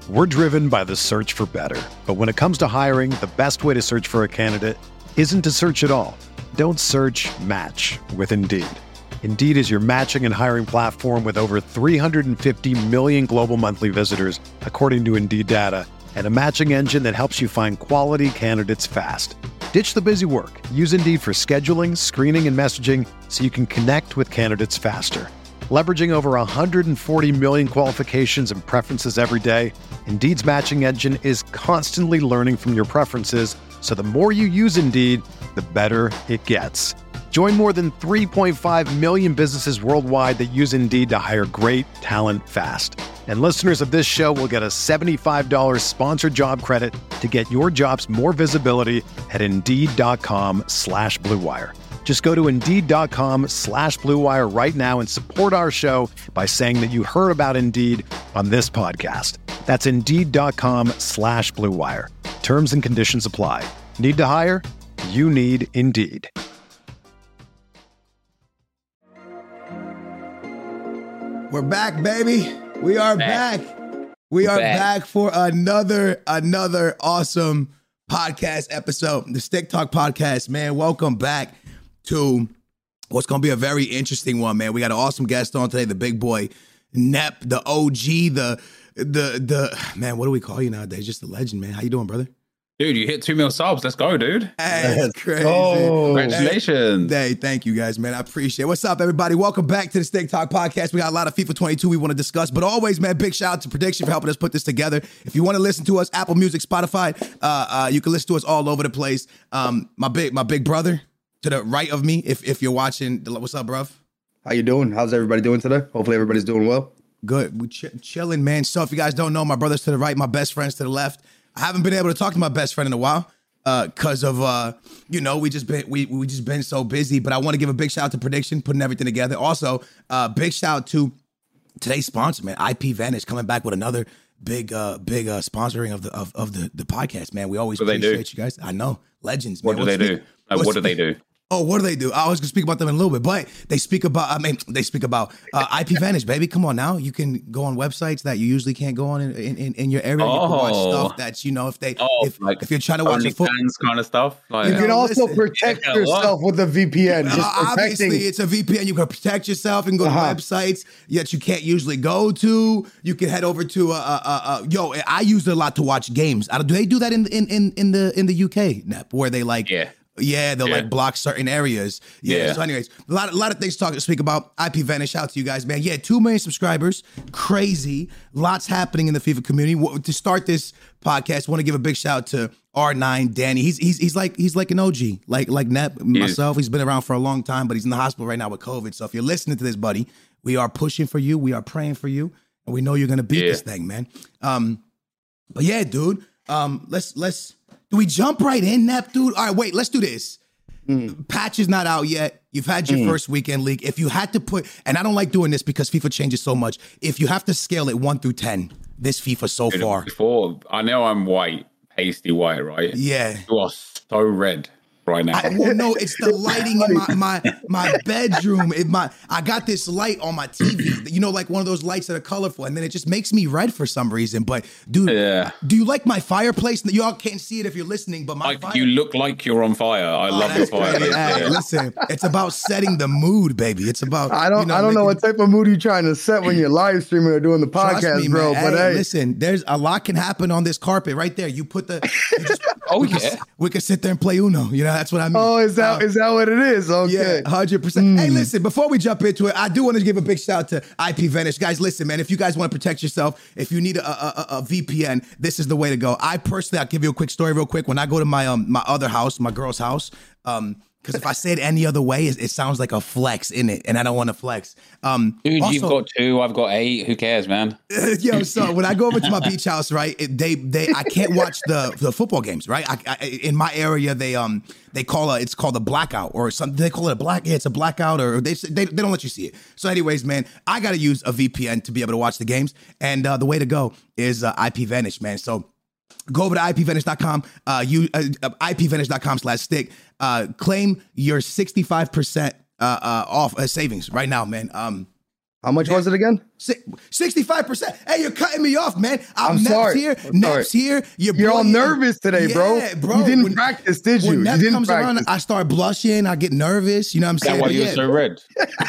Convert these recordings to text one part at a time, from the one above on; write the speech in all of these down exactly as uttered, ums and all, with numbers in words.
We're driven by the search for better. But when it comes to hiring, the best way to search for a candidate isn't to search at all. Don't search, match with Indeed. Indeed is your matching and hiring platform with over three hundred fifty million global monthly visitors, according to Indeed data, and a matching engine that helps you find quality candidates fast. Ditch the busy work. Use Indeed for scheduling, screening, and messaging so you can connect with candidates faster. Leveraging over one hundred forty million qualifications and preferences every day, Indeed's matching engine is constantly learning from your preferences, so the more you use Indeed, the better it gets. Join more than three point five million businesses worldwide that use Indeed to hire great talent fast. And listeners of this show will get a seventy-five dollars sponsored job credit to get your jobs more visibility at Indeed.com slash Blue Wire. Just go to Indeed.com slash Blue Wire right now and support our show by saying that you heard about Indeed on this podcast. That's Indeed.com slash Blue Wire. Terms and conditions apply. Need to hire? You need Indeed. We're back, baby. We are back. back. We are back. back for another, another awesome podcast episode. The Stick Talk Podcast, man. Welcome back to what's going to be a very interesting one, man. We got an awesome guest on today, the big boy, Nep, the O G, the, the, the, man, what do we call you nowadays? Just the legend, man. How you doing, brother? Dude, you hit two mil subs. Let's go, dude. Hey, that's crazy. Oh, congratulations. Hey, thank you guys, man. I appreciate it. What's up, everybody? Welcome back to the Stick Talk Podcast. We got a lot of FIFA twenty-two we want to discuss, but always, man, big shout out to Prediction for helping us put this together. If you want to listen to us, Apple Music, Spotify, uh, uh, you can listen to us all over the place. Um, my big, my big brother to the right of me, if if you're watching, what's up, bruv? How you doing? How's everybody doing today? Hopefully everybody's doing well. Good. We ch- chilling, man. So if you guys don't know, my brother's to the right, my best friend's to the left. I haven't been able to talk to my best friend in a while. Uh, cause of uh, you know, we just been we we just been so busy. But I want to give a big shout out to Prediction, putting everything together. Also, uh, big shout out to today's sponsor, man, I P Vantage, coming back with another big uh big uh sponsoring of the of, of the the podcast, man. We always what appreciate you guys. I know, legends, man. What do they do? Like, what do they do? Oh, what do they do? I was gonna speak about them in a little bit, but they speak about. I mean, they speak about uh, I P Vantage, baby. Come on now, you can go on websites that you usually can't go on in in, in your area. Oh. You can watch stuff that's, you know, if they oh, if, like if you're trying to watch a football kind of stuff. Like, you can know, also listen, protect yeah, yourself with a V P N. Just uh, obviously, protecting. it's a V P N. You can protect yourself and go to Uh-huh. websites that you can't usually go to. You can head over to uh, uh, uh, uh yo. I use it a lot to watch games. I don't, do they do that in in in in the in the U K, Nep, where they like? Yeah. Yeah, they'll Yeah. like block certain areas. Yeah. Yeah. So, anyways, a lot, a lot of things to talk to speak about. I P Vantage, shout out to you guys, man. Yeah, two million subscribers, crazy. Lots happening in the FIFA community. What- To start this podcast, I want to give a big shout out to R nine, Danny. He's he's he's like he's like an O G, like like Nep, myself. He's been around for a long time, but he's in the hospital right now with COVID. So if you're listening to this, buddy, we are pushing for you. We are praying for you, and we know you're gonna beat Yeah. this thing, man. Um, but yeah, dude. Um, let's let's. Do we jump right in, Nep, dude? All right, wait, let's do this. Mm. Patch is not out yet. You've had your mm. first weekend league. If you had to put, and I don't like doing this because FIFA changes so much. If you have to scale it one through ten, this FIFA so Dude, far. Before, I know I'm white, pasty white, right? Yeah. You are so red right now. I, well, no, it's the lighting in my my, my bedroom. It, my I got this light on my T V. You know, like one of those lights that are colorful, and then it just makes me red for some reason. But dude, yeah. do you like my fireplace? Y'all can't see it if you're listening, but my like fire- you look like you're on fire. I Oh, love your that's fire. great. Yeah. Hey, listen, it's about setting the mood, baby. It's about I don't you know, I don't know making- what type of mood you're trying to set when you're live streaming or doing the Trust podcast, me, bro. man. But hey, hey, listen, there's a lot can happen on this carpet right there. You put the you just, Oh, we yeah. Can, we can sit there and play Uno. You know, that's what I mean. oh, is that Uh, is that what it is? Okay. Yeah, one hundred percent. Hey, listen, before we jump into it, I do want to give a big shout out to I P Vantage. Guys, listen, man, if you guys want to protect yourself, if you need a, a, a, a V P N, this is the way to go. I personally, I'll give you a quick story real quick. When I go to my um my other house, my girl's house, um, because if I say it any other way, it, it sounds like a flex in it, and I don't want to flex. Um, Dude, also, you've got two, I've got eight. Who cares, man? Yo, so when I go over to my beach house, right, it, they they I can't watch the the football games, right? I, I, in my area, they um they call a it's called a blackout or something. They call it a black. Yeah, it's a blackout, or they they they don't let you see it. So, anyways, man, I got to use a V P N to be able to watch the games, and uh, the way to go is uh, I P Vantage, man. So. Go over to I P vantage dot com, uh, you, uh, I P vantage dot com slash stick. Uh, claim your sixty-five percent uh, uh, off uh, savings right now, man. Um, How much was it again? sixty-five percent. Hey, you're cutting me off, man. I'm, I'm Nep's sorry. here. I'm Nep's sorry. here. Your You're boy all here. nervous today, bro. Yeah, bro. You didn't When- practice, did you? When You Nep didn't comes practice. around, I start blushing. I get nervous. You know what I'm Is that saying? why you're Yeah. so red?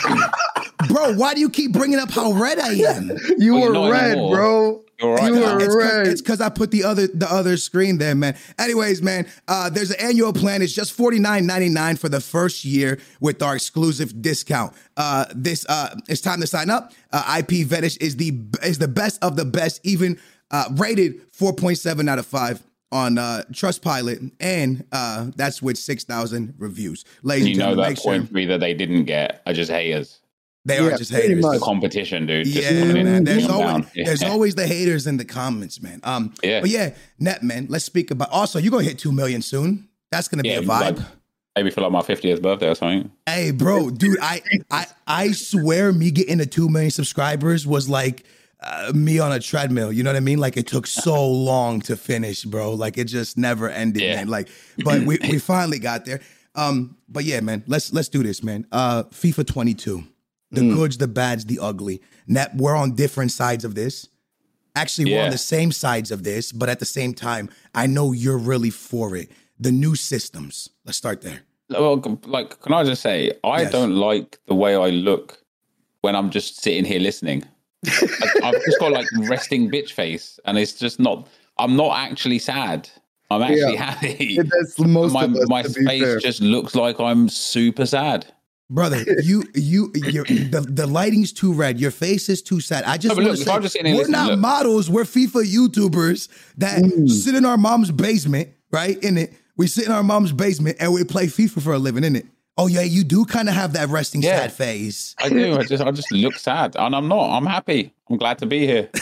Bro, why do you keep bringing up how red I am? You Well, you're were not red, anymore. bro. You're right you now. were It's red. cause, it's cause I put the other the other screen there, man. Anyways, man, uh, there's an annual plan. It's just forty-nine ninety-nine for the first year with our exclusive discount. Uh, this uh, it's time to sign up. Uh, I P Vanish is the is the best of the best, even uh, rated four point seven out of five on uh, Trustpilot, and uh, that's with six thousand reviews. Ladies You and know gentlemen, that make sure point three that they didn't get are just haters. they Yeah, are just pretty haters. much. The competition, dude. Just Yeah, coming in man. and There's beating them always down. Yeah. there's always the haters in the comments, man. Um, Yeah. but yeah, Net, man. Let's speak about. Also, you're gonna hit two million soon. That's gonna Yeah, be a vibe. like, maybe for like my fiftieth birthday or something. Hey, bro, dude, I I I swear, me getting to two million subscribers was like uh, me on a treadmill. You know what I mean? Like it took so long to finish, bro. Like it just never ended, Yeah. man. Like, but we we finally got there. Um, but yeah, man. Let's let's do this, man. Uh, FIFA twenty-two. The Mm. goods, the bads, the ugly. Net, we're on different sides of this. Actually, we're Yeah. on the same sides of this, but at the same time, I know you're really for it. The new systems. Let's start there. Well, like, can I just say, I Yes. don't like the way I look when I'm just sitting here listening. I, I've just got like resting bitch face, and it's just not. I'm not actually sad. I'm actually Yeah. happy. That's most my of us, my to be face fair. just looks like I'm super sad. Brother, you you you're, the the lighting's too red. Your face is too sad. I just No, but want look, to if say I'm just sitting here we're listening, not look. models. We're FIFA YouTubers that Mm. sit in our mom's basement, right? In it, we sit in our mom's basement and we play FIFA for a living, in it. Oh yeah, you do kind of have that resting Yeah. sad phase. I do. I just I just look sad, and I'm not. I'm happy. I'm glad to be here.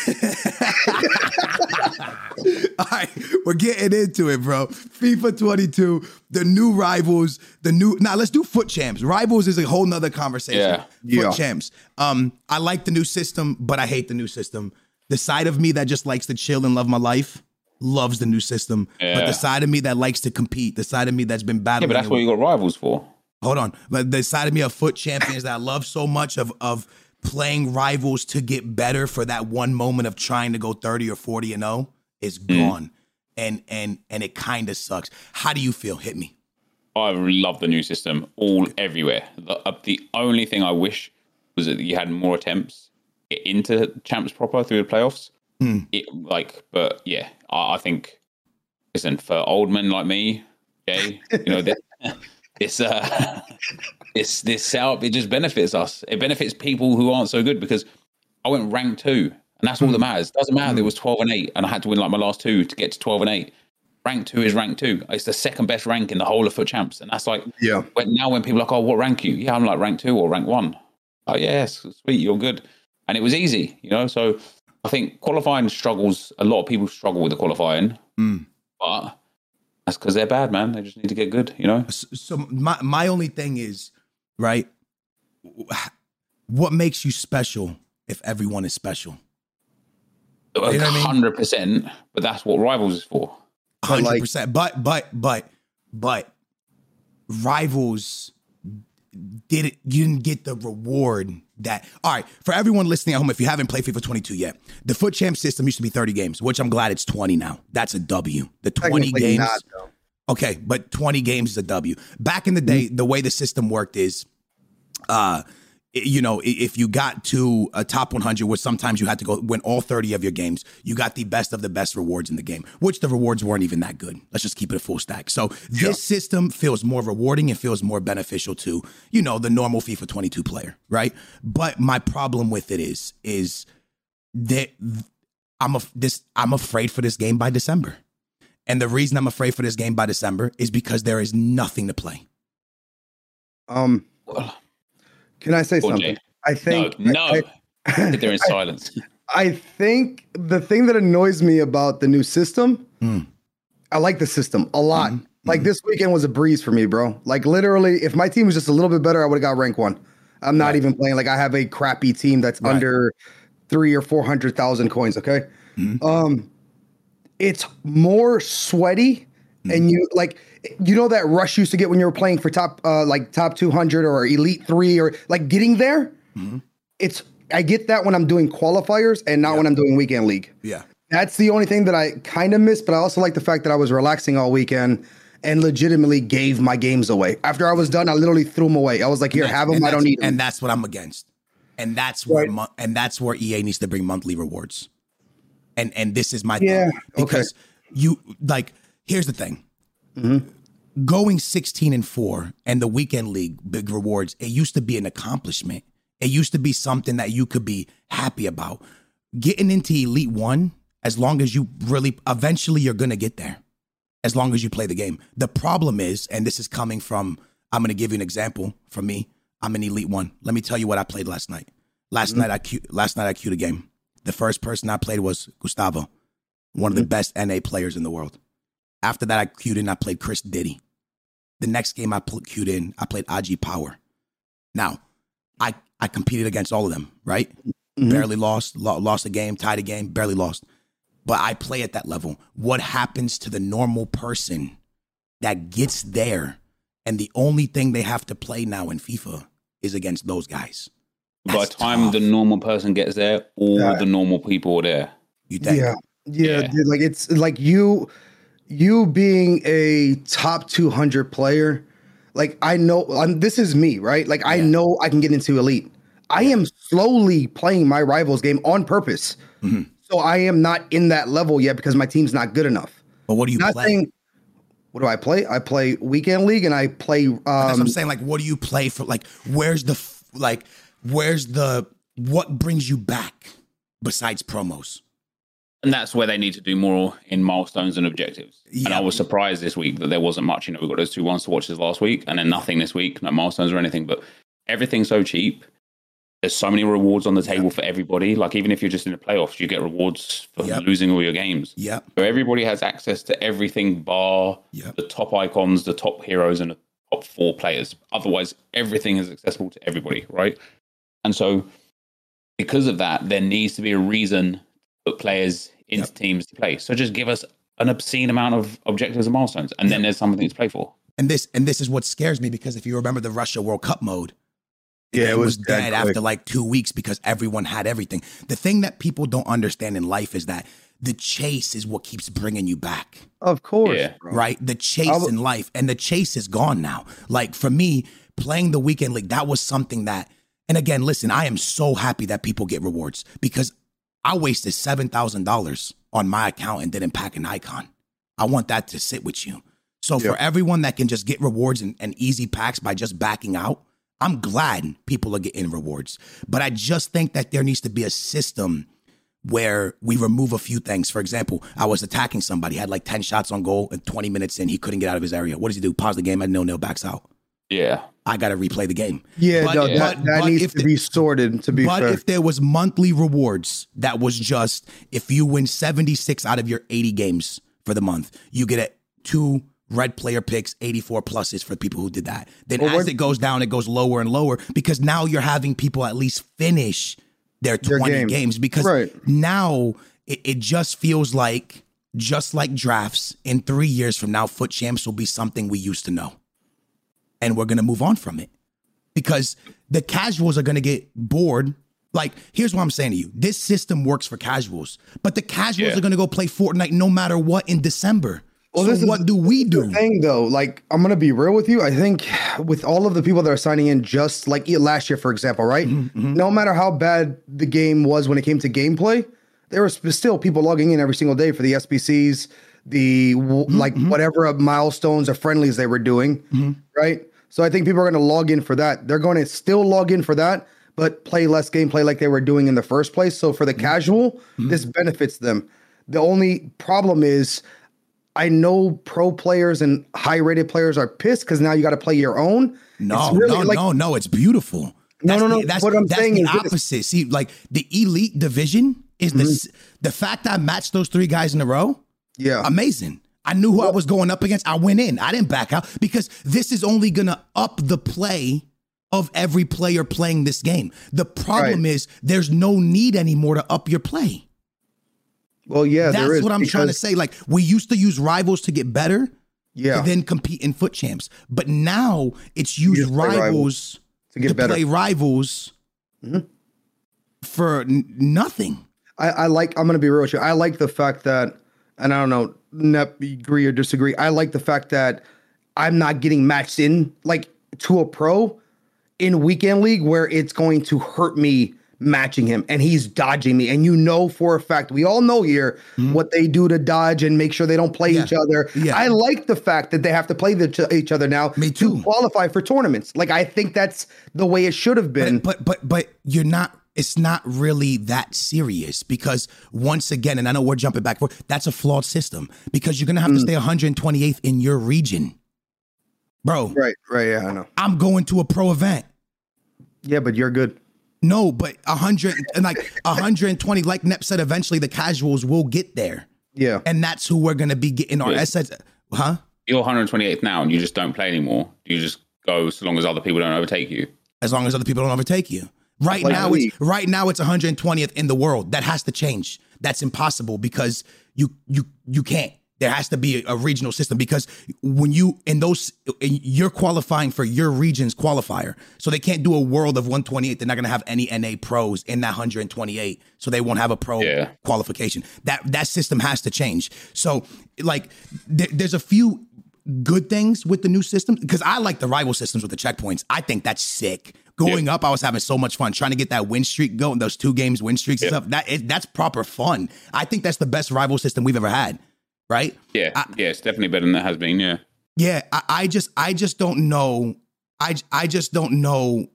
All right, we're getting into it, bro. FIFA twenty-two, the new rivals, the new. Now let's do foot champs. Rivals is a whole nother conversation. Yeah. Foot Yeah. champs. Um, I like the new system, but I hate the new system. The side of me that just likes to chill and love my life loves the new system. But Yeah. the side of me that likes to compete, the side of me that's been Yeah, battling. but that's it- what you got rivals for. Hold on. But the side of me of foot champions that I love so much of of playing rivals to get better for that one moment of trying to go thirty or forty and oh is gone. And and and it kind of sucks. How do you feel? Hit me. I love the new system all everywhere. The, uh, the only thing I wish was that you had more attempts into champs proper through the playoffs. It, like, but yeah, I, I think. Listen, for old men like me, okay, you know this, this uh, this this setup, it just benefits us. It benefits people who aren't so good, because I went rank two, and that's all that matters. Doesn't matter. There was twelve and eight, and I had to win like my last two to get to twelve and eight. Rank two is rank two. It's the second best rank in the whole of Foot Champs, and that's like, Yeah. When, now when people are like, oh, what rank are you? Yeah, I'm like rank two or rank one. Oh yes, sweet, you're good, and it was easy, you know. So I think qualifying struggles. A lot of people struggle with the qualifying, but that's because they're bad, man. They just need to get good, you know. So, so my my only thing is, right? What makes you special if everyone is special? You know what I mean? Hundred percent. But that's what Rivals is for. Hundred percent. But but but but rivals did it. You didn't get the reward that. All right, for everyone listening at home, if you haven't played FIFA twenty-two yet, the Foot Champ system used to be thirty games, which I'm glad it's twenty now. That's a W. The twenty Technically games. not, though. Okay, but twenty games is a W. Back in the day, the way the system worked is, uh, you know, if you got to a top one hundred, which sometimes you had to go win all thirty of your games, you got the best of the best rewards in the game, which the rewards weren't even that good. Let's just keep it a full stack. So this system feels more rewarding and feels more beneficial to, you know, the normal FIFA twenty-two player, right? But my problem with it is, is that I'm a, this I'm afraid for this game by December. And the reason I'm afraid for this game by December is because there is nothing to play. Um, can I say Or something? Jay. I think no, no. I, Sit there in silence. I think the thing that annoys me about the new system, Mm. I like the system a lot. Mhm. Like this weekend was a breeze for me, bro. Like literally, if my team was just a little bit better, I would have got rank one. I'm not Right. even playing. Like I have a crappy team that's Right. under three or four hundred thousand coins. Okay, Mhm. um, it's more sweaty, Mm-hmm. and you like you know that rush you used to get when you were playing for top uh like top two hundred or elite three or like getting there. Mhm. It's I get that when I'm doing qualifiers and not Yeah. when I'm doing weekend league. Yeah. That's the only thing that I kind of miss, but I also like the fact that I was relaxing all weekend and legitimately gave my games away. After I was done, I literally threw them away. I was like, here, have them. And I don't that's- need them. And that's what I'm against. And that's where Right. mon- and that's where E A needs to bring monthly rewards. And and this is my Yeah, thing. Because you like here's the thing. Mm-hmm. Going sixteen and four and the weekend league big rewards, it used to be an accomplishment. It used to be something that you could be happy about. Getting into Elite One, as long as you really eventually you're gonna get there. As long as you play the game. The problem is, and this is coming from, I'm gonna give you an example from me. I'm in Elite One. Let me tell you what I played last night. Last Mm-hmm. night I queued, last night I queued a game. The first person I played was Gustavo, one of the best N A players in the world. After that, I queued in. I played Chris Diddy. The next game I pl- queued in, I played I G Power. Now, I I competed against all of them. Right? Mhm. Barely lost. Lo- lost a game. Tied a game. Barely lost. But I play at that level. What happens to the normal person that gets there, and the only thing they have to play now in FIFA is against those guys? By the That's time tough. the normal person gets there, all Yeah. the normal people are there. You think? Yeah. Yeah, Yeah. dude, like it's like you you being a top two hundred player, like I know um, this is me, right? Like I Yeah. know I can get into elite. I am slowly playing my rivals game on purpose. Mm-hmm. So I am not in that level yet because my team's not good enough. But what do you Not play? saying what do I play? I play weekend league and I play That's what um I'm saying. Like, what do you play for? Like, where's the f- like, where's the what brings you back besides promos? And that's where they need to do more in milestones and objectives. And Yeah. I was surprised this week that there wasn't much. You know, we got those two ones to watches last week and then nothing this week, no milestones or anything. But everything's so cheap. There's so many rewards on the table for everybody. Like, even if you're just in the playoffs, you get rewards for Yep. losing all your games. Yep. So everybody has access to everything bar Yep. the top icons, the top heroes, and the top four players. Otherwise, everything is accessible to everybody, right? And so, because of that, there needs to be a reason to put players into Yep. teams to play. So just give us an obscene amount of objectives and milestones, and then there's something to play for. And this and this is what scares me, because if you remember the Russia World Cup mode, the Yeah, game it was dead dead quick. after like two weeks because everyone had everything. The thing that people don't understand in life is that the chase is what keeps bringing you back. of course. Yeah. bro. Right? The chase I w- in life, and the chase is gone now. Like for me, playing the weekend league, that was something that, and again, listen, I am so happy that people get rewards because I wasted seven thousand dollars on my account and didn't pack an icon. I want that to sit with you. So for Yeah. everyone that can just get rewards and, and easy packs by just backing out, I'm glad people are getting rewards. But I just think that there needs to be a system where we remove a few things. For example, I was attacking somebody, had like ten shots on goal, and twenty minutes in, he couldn't get out of his area. What does he do? Pause the game, and nil-nil backs out. Yeah. I got to replay the game. Yeah, But- no, but- that, that but needs if to the- be sorted, to be But fair. if there was monthly rewards that was just, if you win seventy-six out of your eighty games for the month, you get a two red player picks, eighty-four pluses for people who did that. Then Well, as what- it goes down, it goes lower and lower because now you're having people at least finish their Their twenty game. games because Right. now it, it just feels like, just like drafts, in three years from now, foot champs will be something we used to know. And we're going to move on from it because the casuals are going to get bored. Like, here's what I'm saying to you. This system works for casuals, but the casuals Yeah. are going to go play Fortnite no matter what in December. Well, so this is what do we do? thing though, like I'm gonna be real with you. I think with all of the people that are signing in, just like last year, for example, right? Mm-hmm, No matter how bad the game was when it came to gameplay, there were sp- still people logging in every single day for the S P Cs, the w- Mm-hmm, like whatever milestones or friendlies they were doing, right? So I think people are going to log in for that. They're going to still log in for that, but play less gameplay like they were doing in the first place. So for the Mm-hmm. casual, this benefits them. The only problem is, I know pro players and high rated players are pissed because now you got to play your own. No, It's really no, like, no, no. It's beautiful. No, That's no, no. The, that's, What I'm that's saying the is this. opposite. See, like the elite division is the s the fact I matched those three guys in a row. Yeah. Amazing. I knew who I was going up against. I went in. I didn't back out because this is only going to up the play of every player playing this game. The problem Right. is there's no need anymore to up your play. Well, yeah, there That's is. what I'm trying to because- say. Like, we used to use rivals to get better Yeah. to then compete in foot champs. But now it's use just play rivals, rivals to get to better. play rivals for n- nothing. I, I like, I'm going to be real with you. I like the fact that, and I don't know, Nep, agree or disagree. I like the fact that I'm not getting matched in like to a pro in weekend league where it's going to hurt me matching him and he's dodging me. And you know, for a fact, we all know here mm-hmm. what they do to dodge and make sure they don't play yeah. each other. Yeah. I like the fact that they have to play the, each other now me too. to qualify for tournaments. Like, I think that's the way it should have been. But, but, but, but you're not, it's not really that serious because once again, and I know we're jumping back forth, that's a flawed system because you're going to have mm. to stay one hundred twenty-eighth in your region. Bro. Right, right, yeah, I know. I'm going to a pro event. Yeah, but you're good. No, but one hundred and like one hundred twenty, like Nep said, eventually the casuals will get there. Yeah. And that's who we're going to be getting our S S. Huh? You're one hundred twenty-eighth now and you just don't play anymore. You just go so long as other people don't overtake you. As long as other people don't overtake you. Right like now, it's right now it's one hundred twentieth in the world. That has to change. That's impossible because you you you can't. There has to be a, a regional system because when you in those you're qualifying for your region's qualifier, so they can't do a world of one twenty-eight. They're not going to have any N A pros in that one hundred twenty-eight, so they won't have a pro yeah. qualification. That that system has to change. So like there, there's a few good things with the new system because I like the rival systems with the checkpoints. I think that's sick. Going yeah. up, I was having so much fun trying to get that win streak going, those two games win streaks yeah. and stuff. That is, that's proper fun. I think that's the best rival system we've ever had, right? Yeah, I, yeah, it's definitely better than it has been. Yeah, yeah. I, I just, I just don't know. I, I just don't know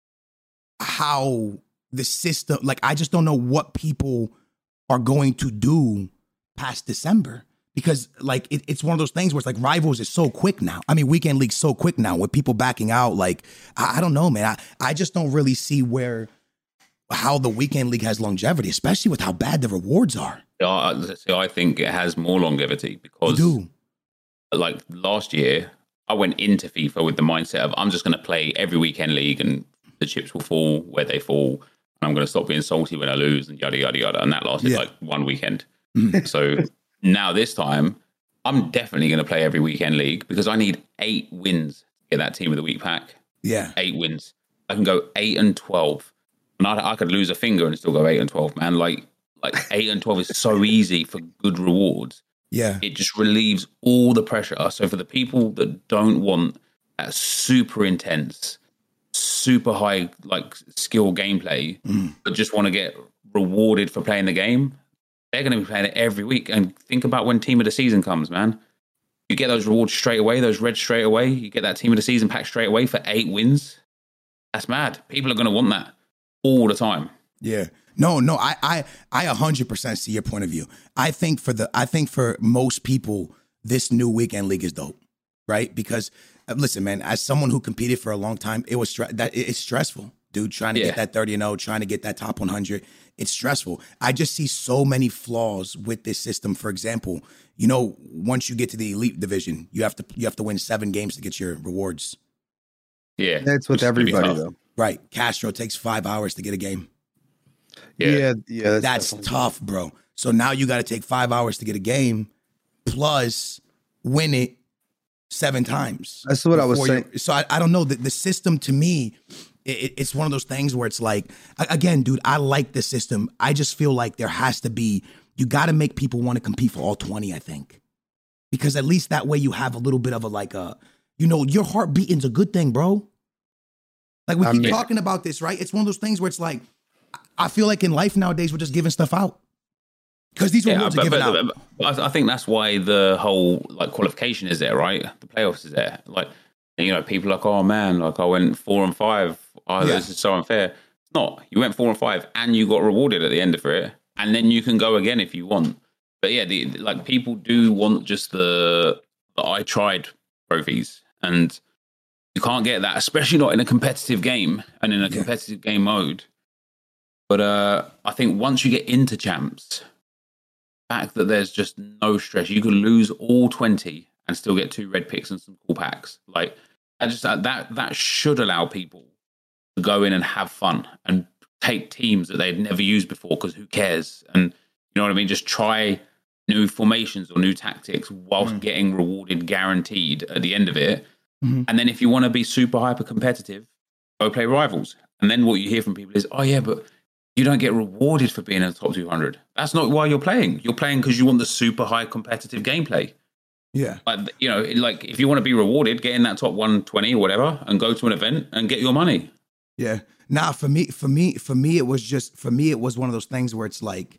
how the system. Like, I just don't know what people are going to do past December. Because like it, it's one of those things where it's like rivals is so quick now. I mean, weekend league's so quick now with people backing out. Like, I, I don't know, man. I, I just don't really see where how the weekend league has longevity, especially with how bad the rewards are. Yeah, so I think it has more longevity because do. like last year, I went into FIFA with the mindset of I'm just going to play every weekend league and the chips will fall where they fall. And I'm going to stop being salty when I lose and yada, yada, yada. And that lasted yeah. like one weekend. Mm. So now this time, I'm definitely going to play every weekend league because I need eight wins to get that team of the week pack. Yeah. Eight wins. I can go eight and twelve. And I, I could lose a finger and still go eight and twelve, man. Like, like eight and twelve is so easy for good rewards. Yeah. It just relieves all the pressure. So for the people that don't want that super intense, super high, like skill gameplay, mm. but just want to get rewarded for playing the game, they're going to be playing it every week. And think about when team of the season comes, man. You get those rewards straight away, those reds straight away. You get that team of the season pack straight away for eight wins. That's mad. People are going to want that all the time. Yeah. No, no, I, I, I one hundred percent see your point of view. I think for the, I think for most people, this new weekend league is dope, right? Because uh, listen, man, as someone who competed for a long time, it was stre- that it's stressful, dude. Trying to yeah. get that thirty and oh, trying to get that top one hundred, it's stressful. I just see so many flaws with this system. For example, you know, once you get to the elite division, you have to you have to win seven games to get your rewards. Yeah, that's with everybody though. Right, Castro takes five hours to get a game. Yeah, yeah, yeah that's, that's tough, bro. So now you got to take five hours to get a game, plus win it seven times. That's what I was saying. So I, I don't know. The, the system to me, it, it's one of those things where it's like, again, dude, I like the system. I just feel like there has to be, you got to make people want to compete for all twenty, I think. Because at least that way you have a little bit of a, like a, you know, your heart beating's a good thing, bro. Like we keep I mean, talking about this, right? It's one of those things where it's like, I feel like in life nowadays, we're just giving stuff out. Because these rewards yeah, but, are given but, but, out. But I think that's why the whole like qualification is there, right? The playoffs is there. Like, you know, people are like, oh man, like I went four and five. Oh, yeah. This is so unfair. It's not. You went four and five and you got rewarded at the end of it. And then you can go again if you want. But yeah, the, like people do want just the, the I tried trophies. And you can't get that, especially not in a competitive game and in a competitive yeah. game mode. But uh, I think once you get into champs, the fact that there's just no stress, you can lose all twenty and still get two red picks and some cool packs. Like I just that that should allow people to go in and have fun and take teams that they've never used before because who cares? And you know what I mean? Just try new formations or new tactics whilst mm. getting rewarded guaranteed at the end of it. Mm-hmm. And then if you want to be super hyper competitive, go play rivals. And then what you hear from people is, oh yeah, but you don't get rewarded for being in the top two hundred. That's not why you're playing. You're playing because you want the super high competitive gameplay. Yeah. Like, you know, like if you want to be rewarded, get in that top one twenty or whatever and go to an event and get your money. Yeah. Nah, for me, for me, for me, it was just, for me, it was one of those things where it's like,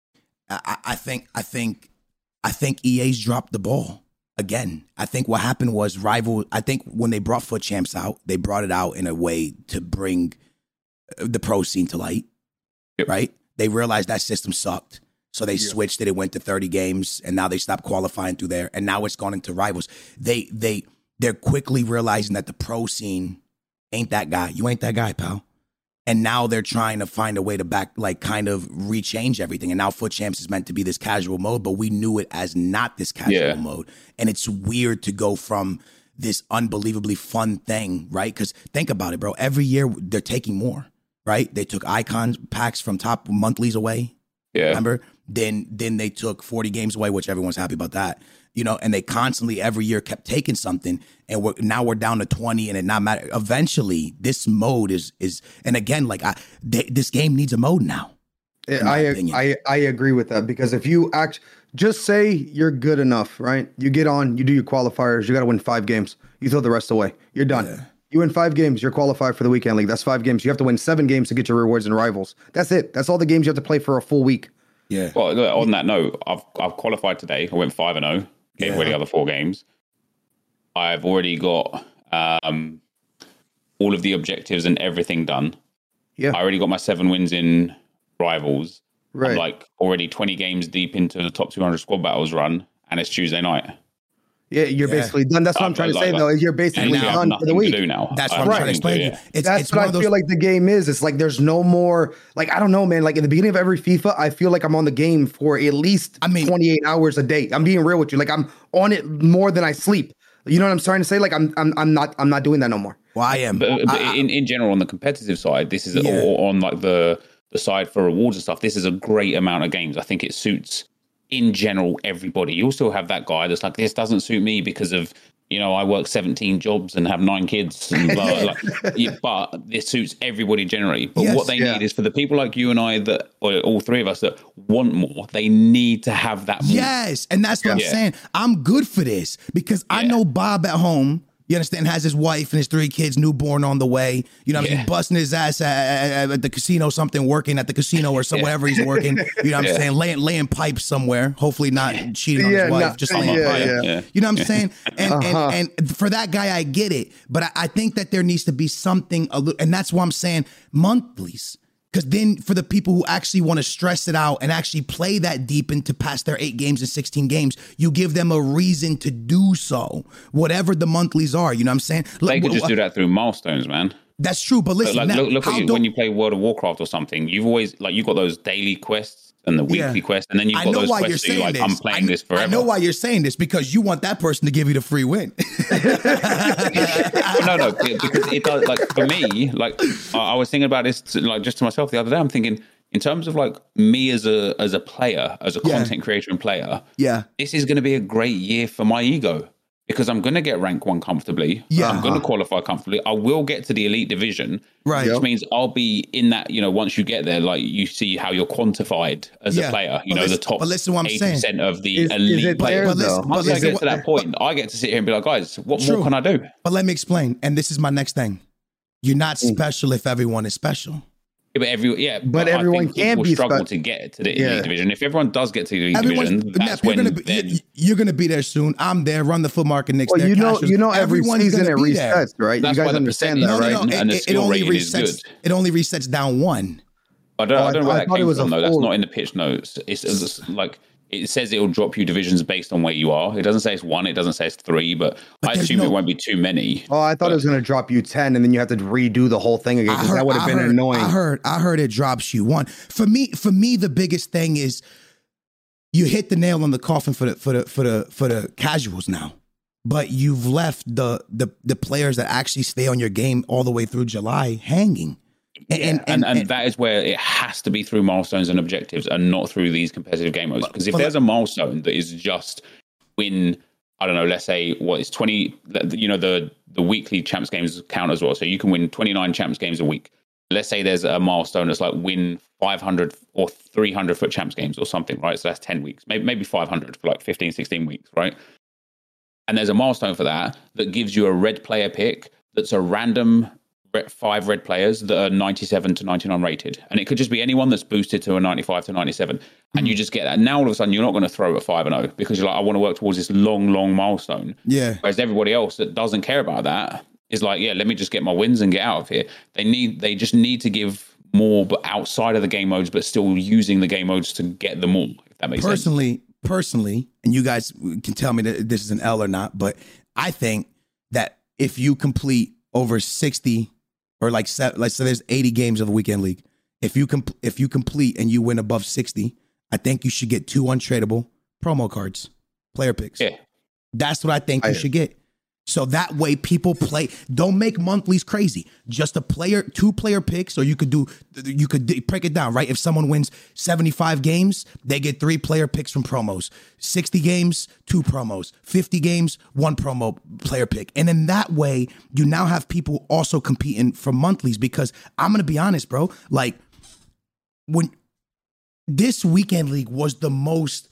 I, I think, I think, I think E A's dropped the ball again. I think what happened was rival, I think when they brought Foot Champs out, they brought it out in a way to bring the pro scene to light, yep. right? They realized that system sucked. So they Yeah. switched it. It went to thirty games, and now they stopped qualifying through there. And now it's gone into rivals. They they they're quickly realizing that the pro scene ain't that guy. You ain't that guy, pal. And now they're trying to find a way to back, like, kind of rechange everything. And now Foot Champs is meant to be this casual mode, but we knew it as not this casual Yeah. mode. And it's weird to go from this unbelievably fun thing, right? Because think about it, bro. Every year they're taking more, right? They took icon packs from top monthlies away. Yeah. Remember? Then then they took forty games away, which everyone's happy about that. You know, and they constantly every year kept taking something, and we're now we're down to twenty, and it not matter. Eventually, this mode is is, and again, like I, they, this game needs a mode now. in my I, opinion. I I agree with that, because if you act, just say you're good enough, right? You get on, you do your qualifiers, you got to win five games. You throw the rest away. You're done. Yeah. You win five games, you're qualified for the weekend league. That's five games. You have to win seven games to get your rewards and rivals. That's it. That's all the games you have to play for a full week. Yeah. Well, look, on that note, I've I've qualified today. I went five and zero. Gave away the other four games. I've already got um, all of the objectives and everything done. Yeah. I already got my seven wins in rivals. Right. I'm like already twenty games deep into the top two hundred squad battles run, and it's Tuesday night. Yeah, you're Yeah. basically done. That's what I'm I've trying to got, say, like- though. Is you're And basically now I have done for nothing the week. to do now. That's I what have I'm trying to nothing explain to do, you. yeah. It's, That's it's what one I of those, feel like the game is. It's like there's no more. Like, I don't know, man. Like in the beginning of every FIFA, I feel like I'm on the game for at least I mean- twenty-eight hours a day. I'm being real with you. Like I'm on it more than I sleep. You know what I'm trying to say? Like I'm I'm I'm not I'm not doing that no more. well, I am. But, but I- I- in, in general, on the competitive side, this is Yeah. or on like the the side for rewards and stuff. This is a great amount of games. I think it suits in general everybody. You'll still have that guy that's like, this doesn't suit me because of, you know, I work seventeen jobs and have nine kids. And blah, blah, blah. Yeah, but this suits everybody generally. But Yes, what they yeah. need is for the people like you and I that, or all three of us that want more, they need to have that more. Yes, and that's what I'm Yeah. saying. I'm good for this because I Yeah. know Bob at home. You understand? Has his wife and his three kids, newborn on the way. You know, what I'm Yeah. saying, busting his ass at, at, at the casino, something working at the casino or so Yeah. wherever he's working. You know, what I'm Yeah. saying, laying laying pipes somewhere. Hopefully, not cheating on Yeah, his wife, no, just yeah, laying yeah, pipe. yeah. Yeah. You know what I'm saying? And, Uh-huh. and and for that guy, I get it, but I, I think that there needs to be something a little, and that's why I'm saying monthlies. Because then for the people who actually want to stress it out and actually play that deep into past their eight games and sixteen games, you give them a reason to do so, whatever the monthlies are. You know what I'm saying? They Like, could just w- do that through milestones, man. That's true. But listen, Like, now, look, look how at you dope- when you play World of Warcraft or something. You've always like you've got those daily quests and the Yeah. weekly quests, and then you've I got know those why you're quests that you're saying like, this. I'm playing I, this forever. I know why you're saying this because you want that person to give you the free win. no, no, it- because it does. Like for me, like I I was thinking about this, to, like just to myself the other day. I'm thinking in terms of like me as a as a player, as a Yeah. content creator and player. Yeah. This is going to be a great year for my ego because I'm going to get rank one comfortably. Yeah. I'm going to qualify comfortably. I will get to the elite division, Right. Which Yep. means I'll be in that. You know, once you get there, like you see how you're quantified as Yeah. a player. You But know, the listen- top but listen what I'm eighty saying. percent of the Is- is elite it players. there, But listen, though? but Once I listen, get to that point, I get to sit here and be like, guys, what True. more can I do? But let me explain. And this is my next thing. You're not Mm. special if everyone is special. Yeah, but every yeah, But I everyone think can people be struggle spe- to get to the Yeah. elite division. If everyone does get to the elite Everyone's, division, that's Nep, you're when gonna be then, you- you're gonna be there soon. I'm there. Run the foot market next. Well, there, you know, Cassius. you know, every Everyone's season it gonna be there. resets, right? That's you why guys the understand that, percentage- No, right? no, no. And the It, it skill only rating is resets. good. It only resets down one. I don't, Oh, I don't know I where that thought it came was a from though. That's full- not in the pitch notes. It's, it's like it says it will drop you divisions based on where you are. It doesn't say it's one. It doesn't say it's three. But, But I there's assume no- it won't be too many. Oh, I thought it was going to drop you ten, and then you have to redo the whole thing again. I 'Cause heard, that would have I been heard, annoying. I heard. I heard it drops you one. For me, for me, the biggest thing is you hit the nail on the coffin for the for the for the for the casuals now. But you've left the the the players that actually stay on your game all the way through July hanging. And, Yeah, and, and, and, and- that is where it has to be through milestones and objectives and not through these competitive game modes. Because if but- there's a milestone that is just win, I don't know, let's say what is twenty, you know, the, the weekly champs games count as well. So you can win twenty-nine champs games a week. let's say there's a milestone that's like win five hundred or three hundred foot champs games or something, right? So that's ten weeks, maybe maybe five hundred for like fifteen, sixteen weeks, right? And there's a milestone for that that gives you a red player pick that's a random five red players that are ninety-seven to ninety-nine rated. And it could just be anyone that's boosted to a ninety-five to ninety-seven. Mm-hmm. And you just get that. Now all of a sudden you're not going to throw at five and oh because you're like, I want to work towards this long, long milestone. Yeah. Whereas everybody else that doesn't care about that is like, yeah, let me just get my wins and get out of here. They need, they just need to give more, but outside of the game modes, but still using the game modes to get them all, if that makes personally, sense. Personally, and you guys can tell me that this is an L or not, but I think that if you complete over sixty or like, let's say there's eighty games of a weekend league. If you comp- if you complete and you win above sixty, I think you should get two untradeable promo cards, player picks. Yeah. That's what I think I you hear. should get. So that way people play, don't make monthlies crazy. Just a player, two player picks, or you could do, you could d- break it down, right? If someone wins seventy-five games, they get three player picks from promos. sixty games, two promos. fifty games, one promo player pick. And in that way, you now have people also competing for monthlies because I'm going to be honest, bro. Like when this weekend league was the most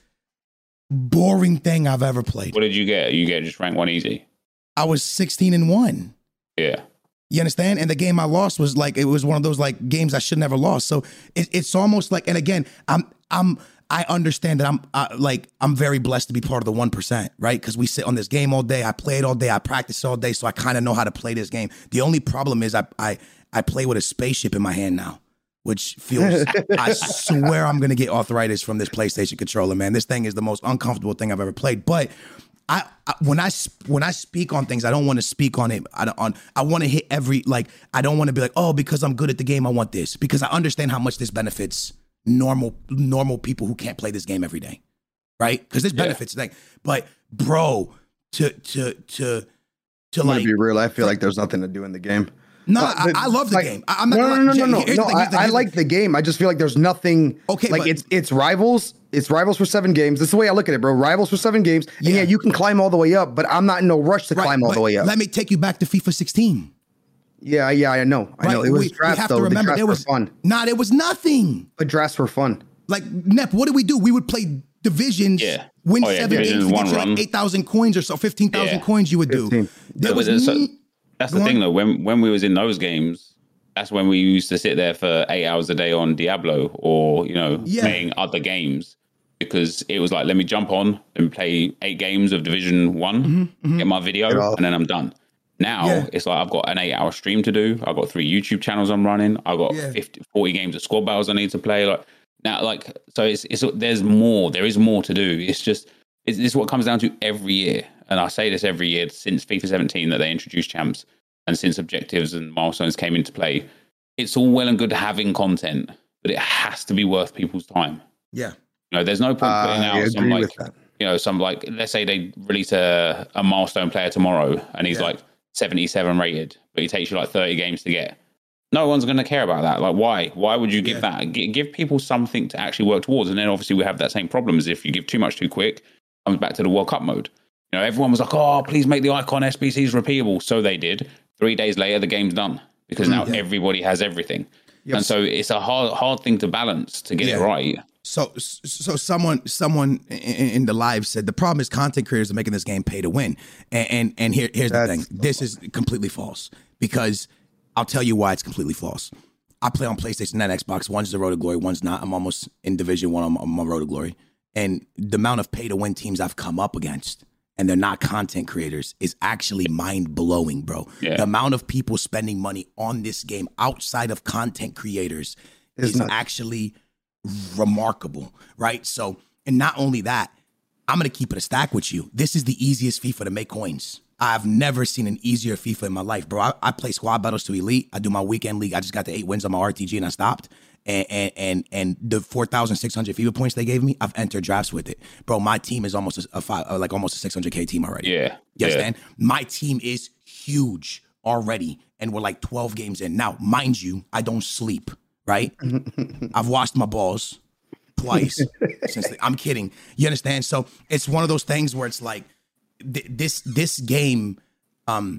boring thing I've ever played. What did you get? You get just rank one easy. I was sixteen and one. Yeah. You understand? And the game I lost was like, it was one of those like games I should never lost. So it, it's almost like, and again, I'm, I'm, I understand that I'm uh, like, I'm very blessed to be part of the one percent, right? Because we sit on this game all day. I play it all day. I practice all day. So I kind of know how to play this game. The only problem is I, I, I play with a spaceship in my hand now, which feels, I swear I'm going to get arthritis from this PlayStation controller, man. This thing is the most uncomfortable thing I've ever played. But I, I when I when I speak on things, I don't want to speak on it. I don't, on I want to hit every like. I don't want to be like, oh, because I'm good at the game, I want this. Because I understand how much this benefits normal normal people who can't play this game every day, right? Because this benefits yeah. thing. But bro, to to to to I'm like gonna be real. I feel like there's nothing to do in the game. No, Uh, I, I love the like, game. I, I'm not no, gonna no, like, no, no, here's no. the thing, I, here's the- I here's like the game. I just feel like there's nothing. Okay, like but- it's it's rivals. It's rivals for seven games. This is the way I look at it, bro. Rivals for seven games. And Yeah. yeah, you can climb all the way up, but I'm not in no rush to right, climb all but the way up. Let me take you back to FIFA sixteen. Yeah, yeah, I know. I know. Right? It was we, we drafts have though. to remember the there drafts was were fun. Nah, there was nothing. But drafts were fun. Like Nep, what did we do? We would play divisions, Yeah. win Oh, yeah, seven divisions games, to one get you run. like eight thousand coins or so, fifteen thousand Yeah. coins you would do. fifteen. There But was there's a- n- That's Go the thing on. though. When when we was in those games, that's when we used to sit there for eight hours a day on Diablo or you know Yeah. playing other games because it was like let me jump on and play eight games of Division One, get my video, Get off. and then I'm done. Now Yeah. it's like I've got an eight-hour stream to do. I've got three YouTube channels I'm running. I've got Yeah. fifty, forty games of squad battles I need to play. Like now, like so, it's it's there's more. There is more to do. It's just it's, this is what comes down to every year, and I say this every year since FIFA seventeen that they introduced champs. And since objectives and milestones came into play, it's all well and good having content, but it has to be worth people's time. Yeah. You know, there's no point putting I out some agree like, with that. you know, some like, let's say they release a, a milestone player tomorrow and he's Yeah. like seventy-seven rated, but he takes you like thirty games to get. No one's going to care about that. Like, why? Why would you give Yeah. that? G- give people something to actually work towards. And then obviously we have that same problem as if you give too much too quick, comes back to the World Cup mode. You know, everyone was like, oh, please make the icon S B Cs repeatable. So they did. Three days later, the game's done because now Yeah. everybody has everything. Yep. And so it's a hard, hard thing to balance to get Yeah. it right. So, so someone, someone in, in the live said the problem is content creators are making this game pay to win, and and, and here, here's the That's thing: this is completely false. Because I'll tell you why it's completely false. I play on PlayStation and Xbox. One's the Road to Glory, one's not. I'm almost in Division One. I'm, I'm on Road to Glory, and the amount of pay to win teams I've come up against, and they're not content creators, is actually mind blowing, bro. Yeah. The amount of people spending money on this game outside of content creators It's is nuts. actually remarkable, right? So, and not only that, I'm gonna keep it a stack with you. This is the easiest FIFA to make coins. I've never seen an easier FIFA in my life, bro. I, I play squad battles to elite. I do my weekend league. I just got the eight wins on my R T G and I stopped. And and and, and the four thousand six hundred FIFA points they gave me, I've entered drafts with it, bro. My team is almost a, a five, uh, like almost a six hundred K team already. Yeah. You yeah. understand? My team is huge already, and we're like twelve games in. Now, mind you, I don't sleep, right? I've washed my balls twice since the, I'm kidding. You understand? So it's one of those things where it's like th- this this game, um,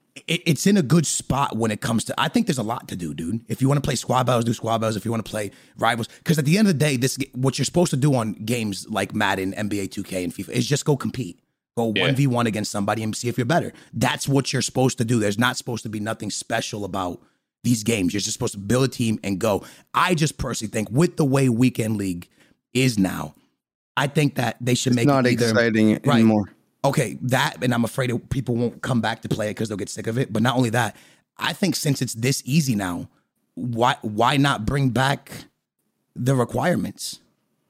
it, it's in a good spot when it comes to. I think there's a lot to do, dude. If you want to play squad battles, do squad battles. If you want to play rivals, because at the end of the day, this what you're supposed to do on games like Madden, N B A two K, and FIFA is just go compete. Go one v one against somebody and see if you're better. That's what you're supposed to do. There's not supposed to be nothing special about these games. You're just supposed to build a team and go. I just personally think with the way Weekend League is now, I think that they should make it's not it either, exciting right, anymore. Okay, that, and I'm afraid that people won't come back to play it because they'll get sick of it. But not only that, I think since it's this easy now, why why not bring back the requirements?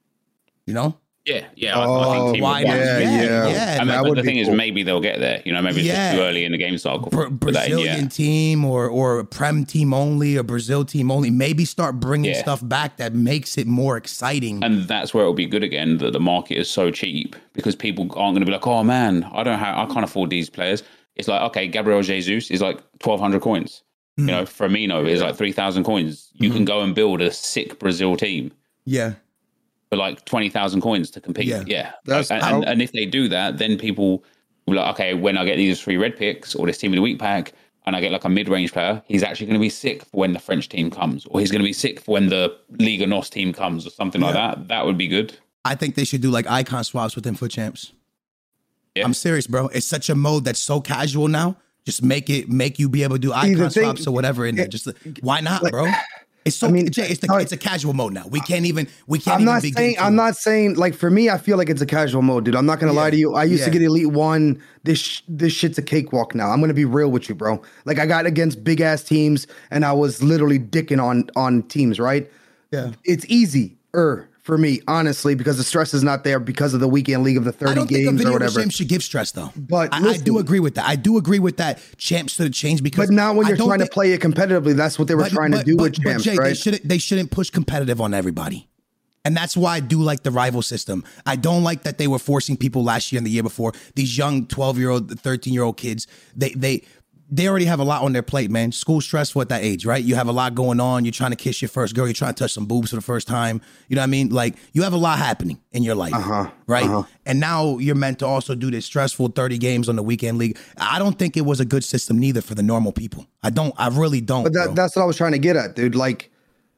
You know? Yeah, yeah. Oh, I, I think team why would not? want yeah, to. yeah. yeah. I mean, That but would the be thing is, cool. maybe they'll get there. You know, maybe it's Yeah. just too early in the game cycle. Bra- for that, Brazilian yeah. team or or a Prem team only, or Brazil team only. Maybe start bringing Yeah. stuff back that makes it more exciting. And that's where it'll be good again, that the market is so cheap, because people aren't going to be like, oh man, I don't have, I can't afford these players. It's like, okay, Gabriel Jesus is like twelve hundred coins. Mm. You know, Firmino is like three thousand coins. You Mm-hmm. can go and build a sick Brazil team Yeah. for like twenty thousand coins to compete. Yeah. Yeah. That's and, how- and, and if they do that, then people will be like, okay, when I get these three red picks or this team of the week pack, and I get like a mid-range player, he's actually going to be sick for when the French team comes, or he's going to be sick for when the Liga N O S team comes, or something like Yeah. that. That would be good. I think they should do like icon swaps within Foot Champs. Yeah. I'm serious, bro. It's such a mode that's so casual now. Just make it, make you be able to do icon the thing- swaps or whatever in there. Just why not, bro? It's so. I mean, Jay, it's the, sorry. it's a casual mode now. We can't even. We can't. I'm even not begin saying to- I'm not saying like for me, I feel like it's a casual mode, dude. I'm not gonna Yeah. lie to you. I used to Yeah. get Elite One. This sh- this shit's a cakewalk now. I'm gonna be real with you, bro. Like I got against big ass teams, and I was literally dicking on on teams. Right? Yeah. It's easy er for me, honestly, because the stress is not there because of the weekend league of the I thirty don't think a games video or whatever. game should give stress though. But I, I listen- do agree with that. I do agree with that. Champs should change because. But now when I you're don't trying think- to play it competitively, that's what they were but- trying to but- do but- with but champs, Jay, They right? shouldn't. They shouldn't push competitive on everybody. And that's why I do like the rival system. I don't like that they were forcing people last year and the year before. These young twelve-year-old, thirteen-year-old kids, they they they already have a lot on their plate, man. School stressful at that age, right? You have a lot going on. You're trying to kiss your first girl. You're trying to touch some boobs for the first time. You know what I mean? Like, you have a lot happening in your life, Uh-huh, right? uh-huh. And now you're meant to also do this stressful thirty games on the weekend league. I don't think it was a good system neither for the normal people. I don't. I really don't. But that, bro. that's what I was trying to get at, dude. Like,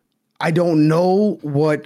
I don't know what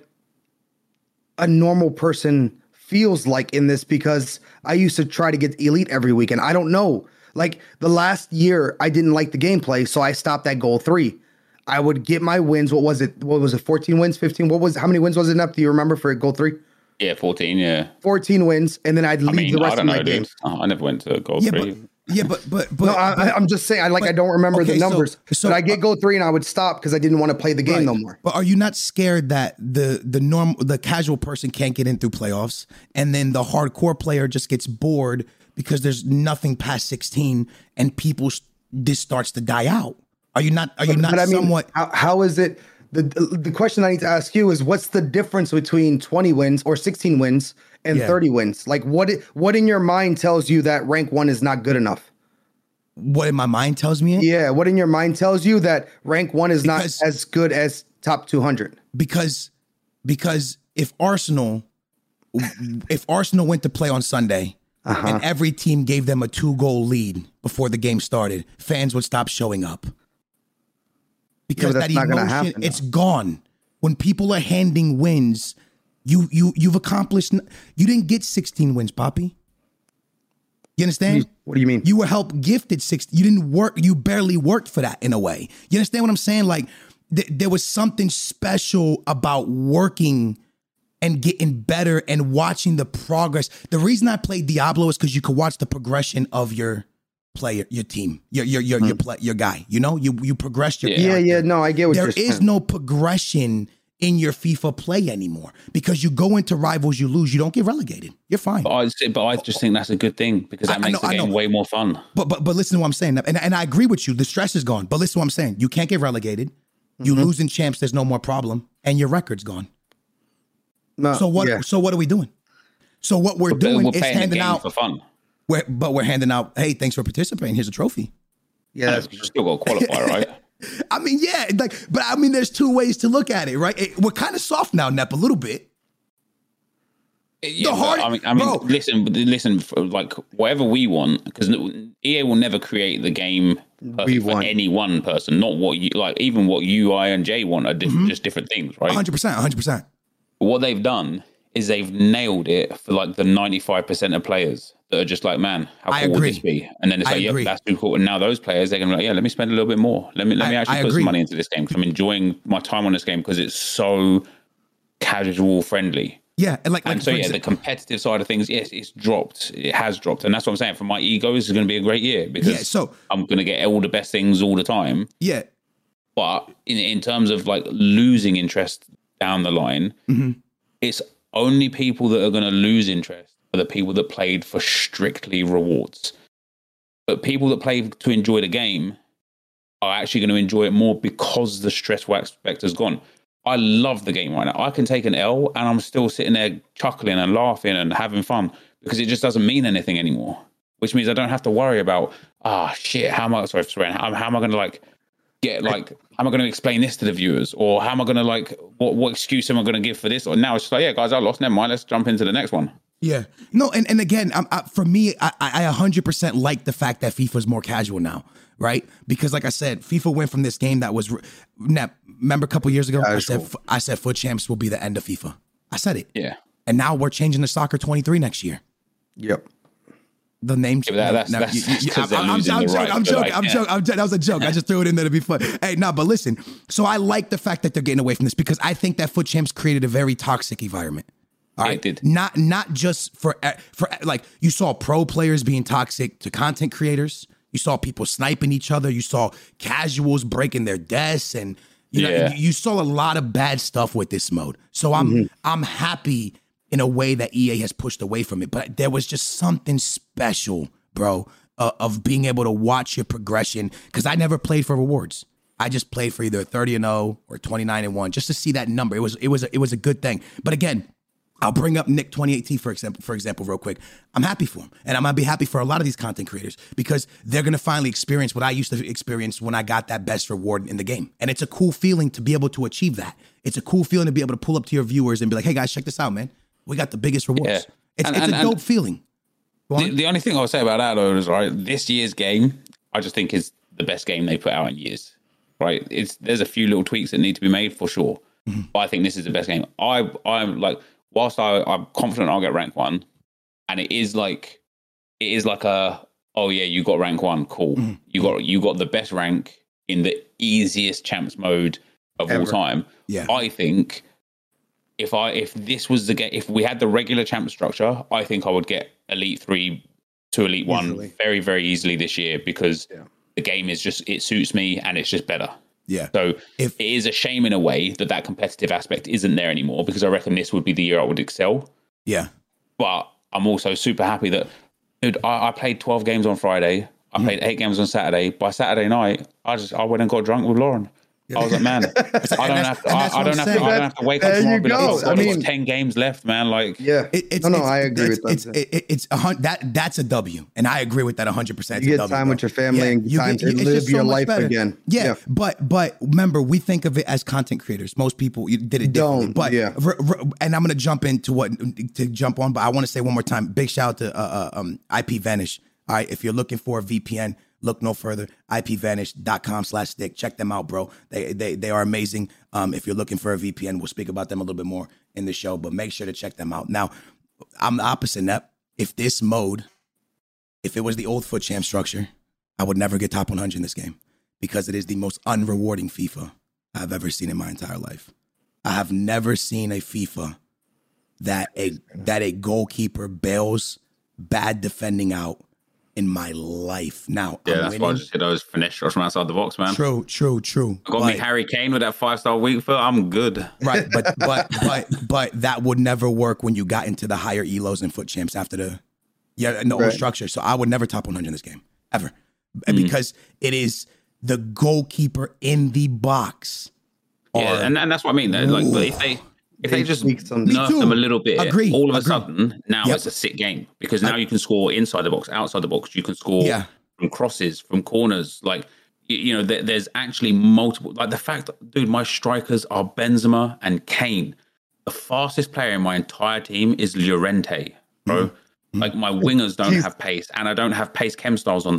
a normal person feels like in this because I used to try to get elite every weekend. I don't know. Like the last year, I didn't like the gameplay, so I stopped at goal three. I would get my wins. What was it? What was it? fourteen wins, fifteen? What was? How many wins was it up? Do you remember for goal three? Yeah, fourteen, yeah. fourteen wins, and then I'd leave I mean, the I rest don't of know, my dude. games. Oh, I never went to goal yeah, three. but yeah, but but but No, I, but- I, I'm just saying. I like. but- I don't remember okay, the so- numbers. so, but I get uh, goal three, and I would stop because I didn't want to play the game Right. no more. But are you not scared that the the norm the casual person can't get in through playoffs, and then the hardcore player just gets bored because there's nothing past sixteen, and people s- this starts to die out? Are you not? Are you not but I mean, somewhat? how, how is it? The the question I need to ask you is, what's the difference between twenty wins or sixteen wins and Yeah. thirty wins? Like, what it, what in your mind tells you that rank one is not good enough? What in my mind tells me? It? Yeah, what in your mind tells you that rank one is Because- not as good as top two hundred? Because because if Arsenal if Arsenal went to play on Sunday. Uh-huh. And every team gave them a two-goal lead before the game started, fans would stop showing up. Because but that that's not gonna emotion, happen, it's though. gone. When people are handing wins, you you you've accomplished. n- You didn't get sixteen wins, Poppy. You understand? What do you mean? You were helped gifted sixty. You didn't work. You barely worked for that in a way. You understand what I'm saying? Like th- there was something special about working and getting better and watching the progress. The reason I played Diablo is because you could watch the progression of your player, your team, your your your your play, your guy. You know, you you progressed your Yeah. yeah, character. yeah, no, I get what There you're is saying. no progression in your FIFA play anymore because you go into rivals, you lose, you don't get relegated. You're fine. But I, but I just think that's a good thing, because that I- I makes know- I the game know. way more fun. But but but listen to what I'm saying, and and I agree with you. The stress is gone. But listen to what I'm saying. You can't get relegated. You Mm-hmm. lose in champs. There's no more problem, and your record's gone. No, So what? yeah. So what are we doing? So what we're doing We're is playing the handing game out. for fun. We're, but we're handing out. Hey, thanks for participating. Here's a trophy. Yeah, Yeah, that's you still got to qualify, right? I mean, yeah, like, but I mean, there's two ways to look at it, right? It, we're kind of soft now, Nep, a little bit. Yeah, but hard- I mean, I mean, bro. listen, listen. for, Like whatever we want, because E A will never create the game perfect for any one person, not what you like. Even what you, I, and Jay want are di- mm-hmm. just different things, right? one hundred percent, one hundred percent. But what they've done is they've nailed it for like the ninety-five percent of players that are just like, man, how cool would this be? And then it's like, yep, that's too cool. And now those players, they're gonna be like, yeah, let me spend a little bit more. Let me let me actually I put agree. some money into this game because I'm enjoying my time on this game because it's so casual friendly. Yeah, and like, and like so yeah, example, the competitive side of things, yes, it's dropped. It has dropped, and that's what I'm saying. For my ego, this is going to be a great year because yeah, so, I'm going to get all the best things all the time. Yeah, but in in terms of like losing interest down the line, mm-hmm. it's only people that are going to lose interest are the people that played for strictly rewards. But people that play to enjoy the game are actually going to enjoy it more because the stressful aspect has gone. I love the game right now. I can take an L and I'm still sitting there chuckling and laughing and having fun because it just doesn't mean anything anymore. Which means I don't have to worry about, ah, oh, shit, how am I, sorry for swearing, how, how am I going to like get like, how am I going to explain this to the viewers? Or how am I going to like, what, what excuse am I going to give for this? Or now it's just like, yeah, guys, I lost, never mind, let's jump into the next one. Yeah. No, and, and again, I'm, I, for me, I, I one hundred percent like the fact that FIFA's more casual now, right? Because like I said, FIFA went from this game that was, now, remember a couple years ago, I said, I said Foot Champs will be the end of FIFA. I said it. Yeah. And now we're changing to Soccer twenty-three next year. Yep. The name. Yeah, that's, now, that's, you, you, that's I'm, I'm, I'm, right, I'm joking. like, I'm yeah. joking. I'm joking. That was a joke. I just threw it in there to be fun. Hey, no, but listen. So I like the fact that they're getting away from this because I think that Foot Champs created a very toxic environment. All right. It did. Not not just for for like you saw pro players being toxic to content creators. You saw people sniping each other. You saw casuals breaking their desks, and you know yeah. you, you saw a lot of bad stuff with this mode. So I'm mm-hmm. I'm happy in a way that E A has pushed away from it. But there was just something special, bro, uh, of being able to watch your progression. Because I never played for rewards. I just played for either thirty and oh or twenty-nine and one, just to see that number. It was it was a, it was a good thing. But again, I'll bring up Nick twenty eighteen, for example, for example, real quick. I'm happy for him. And I'm going to be happy for a lot of these content creators because they're going to finally experience what I used to experience when I got that best reward in the game. And it's a cool feeling to be able to achieve that. It's a cool feeling to be able to pull up to your viewers and be like, hey, guys, check this out, man. We got the biggest rewards. Yeah. It's, and, it's and, a dope and feeling. The, the only thing I'll say about that, though, is, right, this year's game, I just think is the best game they put out in years. Right? It's There's a few little tweaks that need to be made for sure. Mm-hmm. But I think this is the best game. I, I'm like... Whilst I, I'm confident I'll get rank one, and it is like, it is like a, oh yeah, you got rank one, cool. Mm. You got you got the best rank in the easiest champs mode of Ever. all time. Yeah, I think if I if this was the game, if we had the regular champ structure, I think I would get Elite three to Elite easily. one very very easily this year because yeah. the game is just it suits me and it's just better. Yeah. So if, it is a shame in a way that that competitive aspect isn't there anymore because I reckon this would be the year I would excel. Yeah. But I'm also super happy that, dude, I, I played twelve games on Friday. I mm. played eight games on Saturday. By Saturday night, I just I went and got drunk with Lauren. I was like, man, I don't have to. I, I don't have to. I don't have to wake up tomorrow and be like, oh, God, I mean, ten games left, man. Like, yeah, it, it's, no, no, it's, I agree it's, with it's, that. It's, it, it's a hun- that that's a W, and I agree with that a hundred percent. You get w, time bro. with your family yeah, and you time get, to live your so life better. again. Yeah, yeah, but but remember, we think of it as content creators. Most people you did it differently. Don't, but yeah. r- r- and I'm gonna jump into what to jump on, but I want to say one more time. Big shout out to uh, uh, um, I P Vanish. All right, if you're looking for a V P N. Look no further, ipvanish.com slash stick. Check them out, bro. They they they are amazing. Um, if you're looking for a V P N, we'll speak about them a little bit more in the show, but make sure to check them out. Now, I'm the opposite, Nep. If this mode, if it was the old Foot Champ structure, I would never get top one hundred in this game because it is the most unrewarding FIFA I've ever seen in my entire life. I have never seen a FIFA that a that a goalkeeper bails bad defending out in my life. Now, yeah, I'm that's winning. why I just hit those finesse shots from outside the box, man. True, true, true. I got but, me Harry Kane with that five star weak foot. I'm good. Right, but but but but that would never work when you got into the higher E L Os and Foot Champs after the yeah the old right. structure. So I would never top one hundred in this game ever mm. because it is the goalkeeper in the box. Yeah, and, and that's what I mean. Like, but if they. If they, they just nerf them a little bit, Agree. all of Agree. a sudden, now yep. it's a sick game because now I, you can score inside the box, outside the box. You can score yeah. from crosses, from corners. Like, you, you know, there, there's actually multiple. Like the fact that, dude, my strikers are Benzema and Kane. The fastest player in my entire team is Llorente, bro. Mm-hmm. Like my wingers don't Jeez. have pace, and I don't have pace chem styles on them.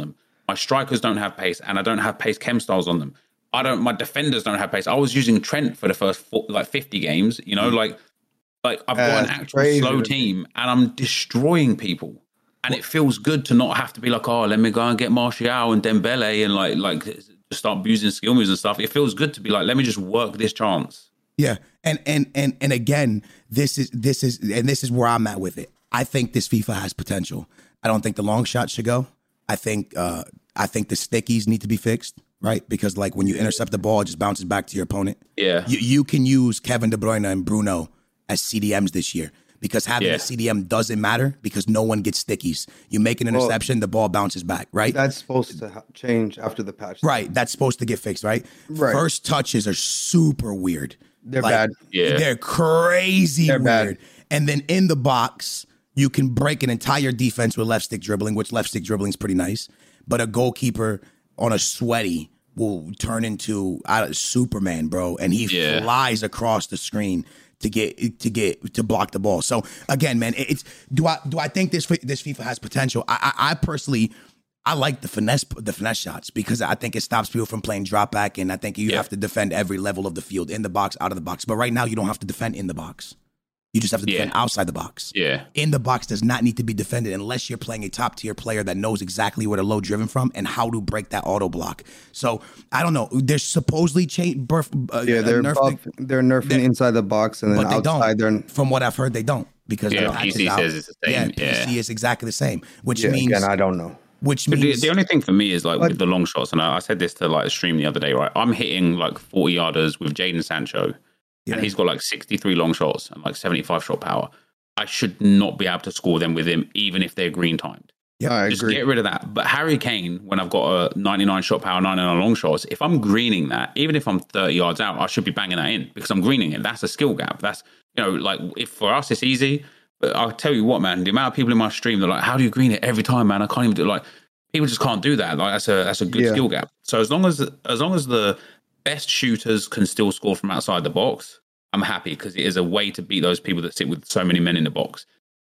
My strikers don't have pace, and I don't have pace chem styles on them. I don't. My defenders don't have pace. I was using Trent for the first four, like fifty games. You know, like like I've got That's an actual crazy. slow team, and I'm destroying people. And it feels good to not have to be like, oh, let me go and get Martial and Dembele and like like just start using skill moves and stuff. It feels good to be like, let me just work this chance. Yeah, and and and and again, this is this is and this is where I'm at with it. I think this FIFA has potential. I don't think the long shot should go. I think uh, I think the stickies need to be fixed, right? Because like when you intercept the ball, it just bounces back to your opponent. Yeah, you, you can use Kevin De Bruyne and Bruno as C D Ms this year. Because having yeah. a C D M doesn't matter because no one gets stickies. You make an interception, well, the ball bounces back, right? That's supposed to ha- change after the patch. Right. That's supposed to get fixed, right? Right. First touches are super weird. They're like, bad. Yeah. They're crazy They're weird. bad. And then in the box, you can break an entire defense with left stick dribbling, which left stick dribbling is pretty nice. But a goalkeeper on a sweaty will turn into uh, Superman, bro. And he yeah. flies across the screen to get to get to block the ball. So again, man, it's do I do I think this this FIFA has potential? I I, I personally I like the finesse the finesse shots because I think it stops people from playing drop back, and I think you yeah. have to defend every level of the field, in the box, out of the box. But right now, you don't have to defend in the box. You just have to defend yeah. outside the box. Yeah. In the box does not need to be defended unless you're playing a top tier player that knows exactly where the low driven from and how to break that auto block. So I don't know. They're supposedly change. Uh, yeah, they're nerfing, buff, they're nerfing they're, inside the box, and then but they outside don't. they're. From what I've heard, they don't because yeah, the P C out. says it's the same. Yeah, yeah, P C is exactly the same. Which yeah, means again, I don't know. Which means means the, the only thing for me is like with the long shots, and I, I said this to like the stream the other day. Right, I'm hitting like forty yarders with Jadon Sancho. Yeah. And he's got like sixty-three long shots and like seventy-five shot power. I should not be able to score them with him, even if they're green timed. Yeah, I Just agree. get rid of that. But Harry Kane, when I've got a ninety-nine shot power, ninety-nine long shots, if I'm greening that, even if I'm thirty yards out, I should be banging that in because I'm greening it. That's a skill gap. That's, you know, like if for us it's easy. But I'll tell you what, man, the amount of people in my stream, they're like, how do you green it every time, man? I can't even do it. Like, people just can't do that. Like, that's a that's a good Yeah. skill gap. So as long as as long as the best shooters can still score from outside the box, I'm happy because it is a way to beat those people that sit with so many men in the box.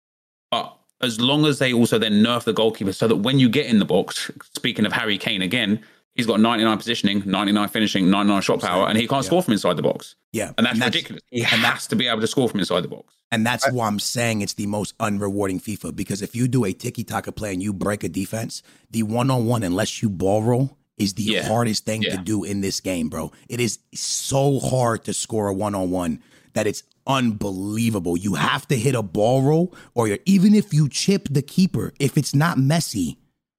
But as long as they also then nerf the goalkeeper so that when you get in the box, speaking of Harry Kane again, he's got ninety-nine positioning, ninety-nine finishing, ninety-nine shot power, and he can't yeah. score from inside the box. Yeah. And that's, and that's ridiculous. He has to be able to score from inside the box. And that's I, why I'm saying it's the most unrewarding FIFA, because if you do a tiki-taka play and you break a defense, the one-on-one, unless you ball roll, is the yeah. hardest thing yeah. to do in this game, bro. It is so hard to score a one-on-one that it's unbelievable. You have to hit a ball roll, or you're, even if you chip the keeper, if it's not messy,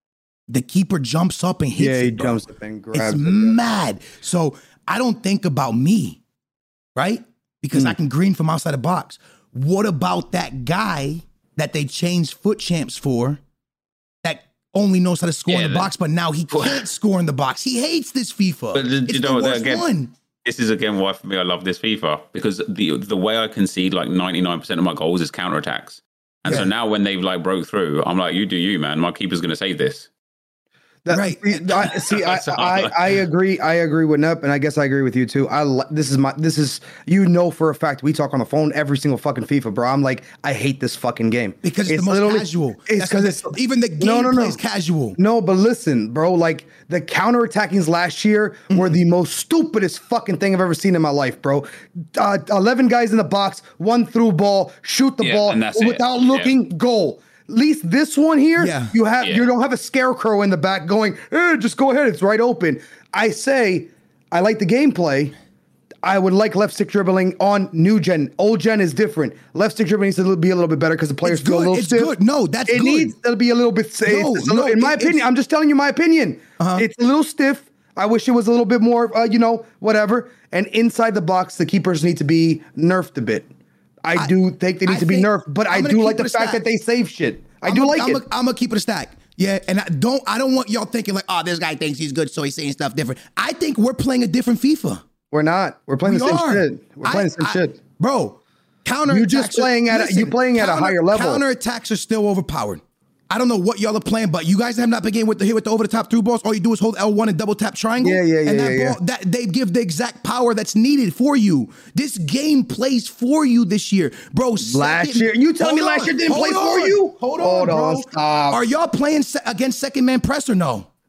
the keeper jumps up and hits yeah, it, he bro. jumps up and grabs it's it. mad. So I don't think about me, right? Because mm. I can green from outside the box. What about that guy that they changed foot champs for that only knows how to score yeah, in the box, but now he can't score in the box? He hates this FIFA. But it's you the know what, worst again, one. This is again why for me I love this FIFA, because the the way I concede like ninety-nine percent of my goals is counterattacks. And yeah. so now when they've like broke through, I'm like, you do you, man. My keeper's going to save this. That, right. I, see, I, I, I agree. I agree with Nup, and I guess I agree with you too. I this is my this is you know for a fact we talk on the phone every single fucking FIFA, bro. I'm like, I hate this fucking game because it's, it's the most casual. It's because it's even the game no, no, no. plays casual. No, but listen, bro. Like the counterattackings last year mm-hmm. were the most stupidest fucking thing I've ever seen in my life, bro. Uh, Eleven guys in the box, one through ball, shoot the yeah, ball without it. looking, yeah. goal. At least this one here, yeah. you have yeah. you don't have a scarecrow in the back going, eh, just go ahead, it's right open. I say, I like the gameplay. I would like left stick dribbling on new gen. Old gen is different. Left stick dribbling needs to be a little bit better because the players feel a little it's stiff. Good. No, that's it good. needs to be a little bit safe. No, no, no, in my it, opinion, I'm just telling you my opinion. Uh-huh. It's a little stiff. I wish it was a little bit more, uh, you know, whatever. And inside the box, the keepers need to be nerfed a bit. I, I do think they need I to be nerfed, but I do like the fact that they save shit. I I'm do a, like I'm it. A, I'm gonna keep it a stack. Yeah, and I don't I don't want y'all thinking like, oh, this guy thinks he's good, so he's saying stuff different. I think we're playing a different FIFA. We're not. We're playing we the same are. shit. We're playing I, the same I, shit, bro. Counter. You just playing at listen, a, you playing counter, at a higher level. Counter attacks are still overpowered. I don't know what y'all are playing, but you guys have not been getting with the hit with the over the top through balls. All you do is hold L one and double tap triangle. Yeah, yeah, yeah. And that yeah, ball, yeah. that they give the exact power that's needed for you. This game plays for you this year, bro. Last second, year, you telling me last year didn't play on, for you? Hold on, hold bro. on, stop. Are y'all playing se- against second man press or no?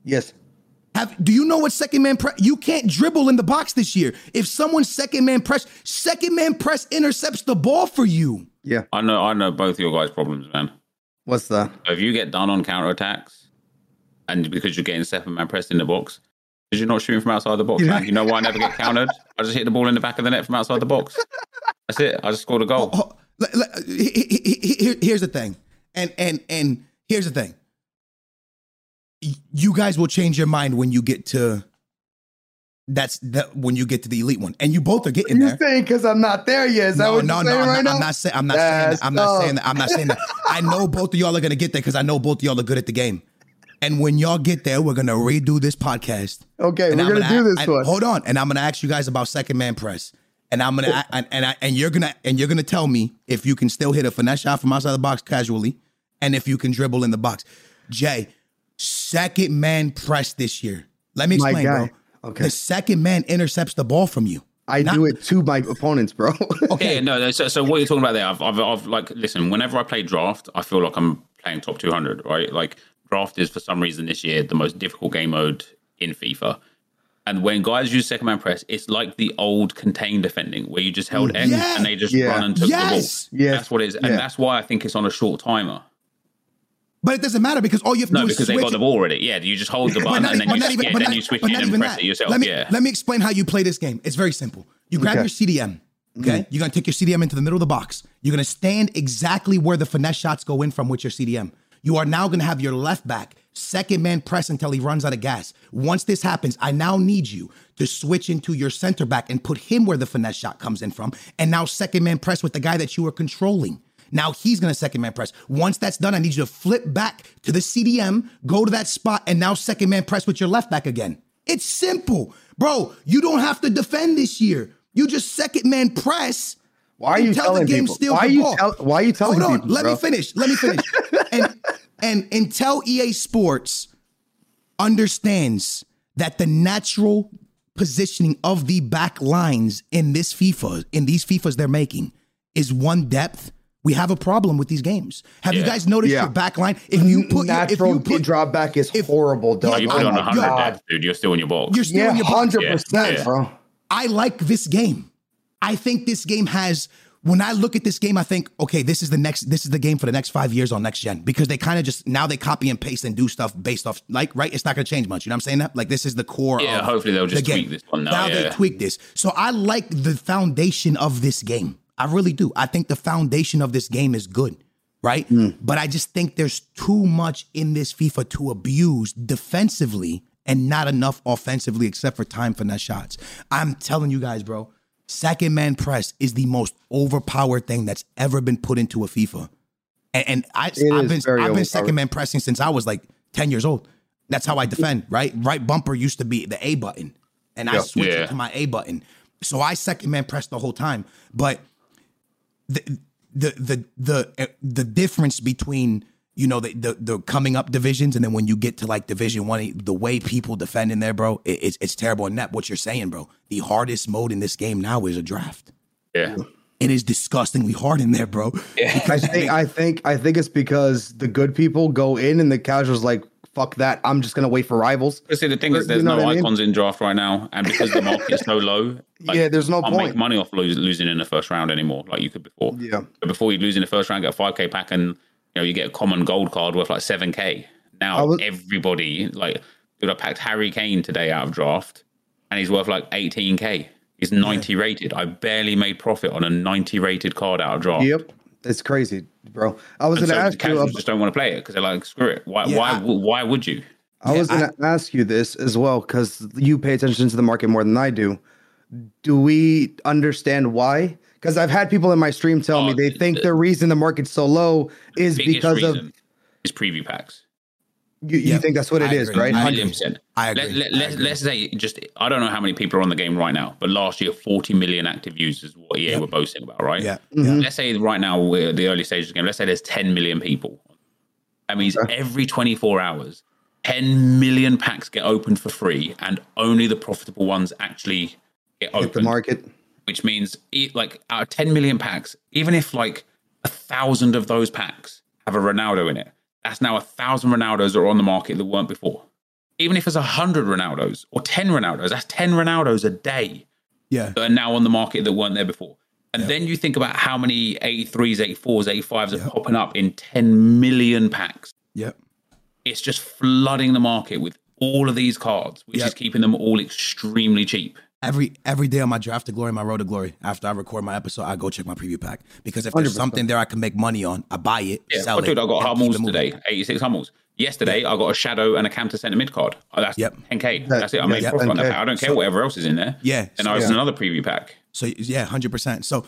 Yes. Have, do you know what second man press? You can't dribble in the box this year. If someone's second man press, second man press intercepts the ball for you. Yeah. I know I know both your guys' problems, man. What's that? If you get done on counterattacks, and because you're getting second man pressed in the box, because you're not shooting from outside the box, Yeah. man. You know why I never get countered? I just hit the ball in the back of the net from outside the box. That's it. I just scored a goal. Oh, oh, le- le- he- he- he- he- here's the thing, and and and here's the thing. You guys will change your mind when you get to that's that when you get to the elite one, and you both are getting You're there. saying because I'm not there yet? Is that No, what no, you're no. saying I'm, right not, now? I'm not saying. I'm not That's saying that. I'm not tough. saying that. I'm not saying that. I know both of y'all are gonna get there because I know both of y'all are good at the game. And when y'all get there, we're gonna redo this podcast. Okay, And we're I'm gonna do a- this and- one. Hold on, and I'm gonna ask you guys about second man press. And I'm gonna and and, I, and you're gonna and you're gonna tell me if you can still hit a finesse shot from outside the box casually, and if you can dribble in the box. Jay, second man press this year. Let me My explain, guy. bro. Okay. The second man intercepts the ball from you. I Not- do it to my opponents, bro. Okay. Yeah, no. So, so what you're talking about there? I've, I've, I've, like, listen. Whenever I play draft, I feel like I'm playing top two hundred, right? Like, draft is for some reason this year the most difficult game mode in FIFA. And when guys use second man press, it's like the old contained defending where you just held X Yeah. and they just Yeah. run and took Yes. the ball. Yes. That's what it is, and Yeah. that's why I think it's on a short timer. But it doesn't matter because all you have to No, do is because they switch. got the ball already. Yeah, you just hold the But button not- and then but you, not even- yeah, but then not- you switch but it not and even press that. it yourself. Let me, yeah. let me explain how you play this game. It's very simple. You grab Okay. your C D M, okay? You're going to take your C D M into the middle of the box. You're going to stand exactly where the finesse shots go in from with your C D M. You are now going to have your left back second man press until he runs out of gas. Once this happens, I now need you to switch into your center back and put him where the finesse shot comes in from. And now second man press with the guy that you are controlling. Now he's going to second man press. Once that's done, I need you to flip back to the C D M, go to that spot, and now second man press with your left back again. It's simple. Bro, you don't have to defend this year. You just second man press. Why are you until telling the game people? steals Why the are you ball. tell- why are you telling Hold on, people, let bro? me finish. Let me finish. and and until E A Sports understands that the natural positioning of the back lines in this FIFA, in these FIFAs they're making, is one depth, we have a problem with these games. Have you Yeah. guys noticed Yeah. your back line? If you put your, if Natural you put, drop back is if- horrible, dog. Yeah, You I put it on know. one hundred Yo. depth, dude. You're still in your box. you're still Yeah, in your box. hundred percent, Yeah. bro. I like this game. I think this game has, when I look at this game, I think, okay, this is the next, this is the game for the next five years on next gen, because they kind of just, now they copy and paste and do stuff based off, like, right? It's not going to change much. You know what I'm saying? That like, this is the core Yeah, of hopefully they'll just the game. tweak this one now, Now they yeah. tweak this. So I like the foundation of this game. I really do. I think the foundation of this game is good, right? But I just think there's too much in this FIFA to abuse defensively and not enough offensively, except for time finesse shots. I'm telling you guys, bro, second man press is the most overpowered thing that's ever been put into a FIFA. And, and I, It I've is been very I've been overpowered. second man pressing since I was like ten years old. That's how I defend, right? Right bumper used to be the A button, and I Yeah. switched Yeah. it to my A button. So I second man press the whole time. But the the the the uh, the difference between, you know, the, the the coming up divisions and then when you get to like division one, the way people defend in there, bro, it, it's it's terrible. And that what you're saying, bro, the hardest mode in this game now is a draft. Yeah. It is disgustingly hard in there, bro. I think I think I think it's because the good people go in and the casuals like, fuck that. I'm just gonna wait for rivals. But see, the thing is, You there's know no what I mean? icons in draft right now, and because the market's so low, like, Yeah, there's no you can't point. make money off lose, losing in the first round anymore, like you could before. Yeah. But before you lose in the first round, get a five K pack, and you know you get a common gold card worth like seven K. Now I was- everybody, like, dude, I packed Harry Kane today out of draft, and he's worth like eighteen K. He's ninety rated. I barely made profit on a ninety rated card out of draft. Yep, it's crazy, bro. I was And gonna so the ask you. casuals ab- just don't want to play it because they're like, screw it. Why? Yeah, why? I- why would you? I was Yeah, going to ask you this as well because you pay attention to the market more than I do. Do we understand why? Because I've had people in my stream tell me Oh, they the- think the reason the market's so low is Biggest because of reason is preview packs. you. You Yeah, think that's what it I is, agree. right? I A agree. million percent. I agree. Let, let, I let, agree. let's say just, I don't know how many people are on the game right now, but last year, forty million active users, is what E A Yep. were boasting about, right? Yeah. Mm-hmm. Let's say right now, we're at the early stages of the game, let's say there's ten million people. That means every twenty-four hours, ten million packs get opened for free, and only the profitable ones actually get Hit the opened. market. Which means, e- like, out of ten million packs, even if like a thousand of those packs have a Ronaldo in it, that's now a thousand Ronaldos that are on the market that weren't before. even if it's a hundred Ronaldos or ten Ronaldos, that's ten Ronaldos a day. Yeah. That are now on the market that weren't there before. And yep. then you think about how many eighty-threes, eighty-fours, eighty-fives are yep. popping up in ten million packs. Yep. It's just flooding the market with all of these cards, which yep. is keeping them all extremely cheap. Every every day on my Draft to Glory, my Road to Glory, after I record my episode, I go check my preview pack. Because if there's one hundred percent something there I can make money on, I buy it, yeah, sell dude, it. I got Hummels today, eighty-six Hummels. Yesterday, yep. I got a Shadow and a Cantor centre mid card. Oh, that's yep. ten K. That's it. I made yep. profit on that pack. I don't care so, whatever else is in there. Yeah. And so, I was yeah. in another preview pack. So, yeah, one hundred percent. So,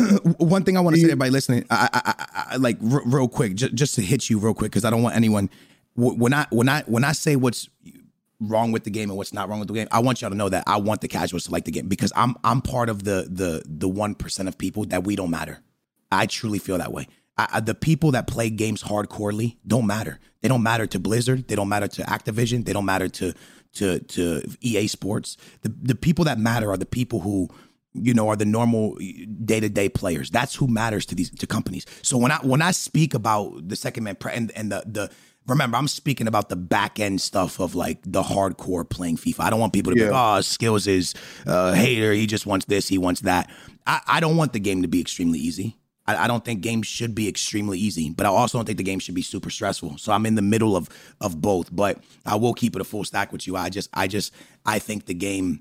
one thing I want to say to everybody listening, I, I, I, I like r- real quick, j- just to hit you real quick, because I don't want anyone, when I, when I, when I say what's wrong with the game and what's not wrong with the game, I want y'all to know that I want the casuals to like the game, because I'm, I'm part of the, the, the one percent of people that we don't matter. I truly feel that way. I, I, the people that play games hardcorely don't matter. They don't matter to Blizzard. They don't matter to Activision. They don't matter to to to E A Sports. The the people that matter are the people who, you know, are the normal day to day players. That's who matters to these to companies. So when I when I speak about the second man pre- and and the the remember, I'm speaking about the back end stuff of like the hardcore playing FIFA. I don't want people to yeah. be like, oh, Skills is a hater. He just wants this. He wants that. I, I don't want the game to be extremely easy. I don't think games should be extremely easy, but I also don't think the game should be super stressful. So I'm in the middle of of both, but I will keep it a full stack with you. I just, I just, I think the game,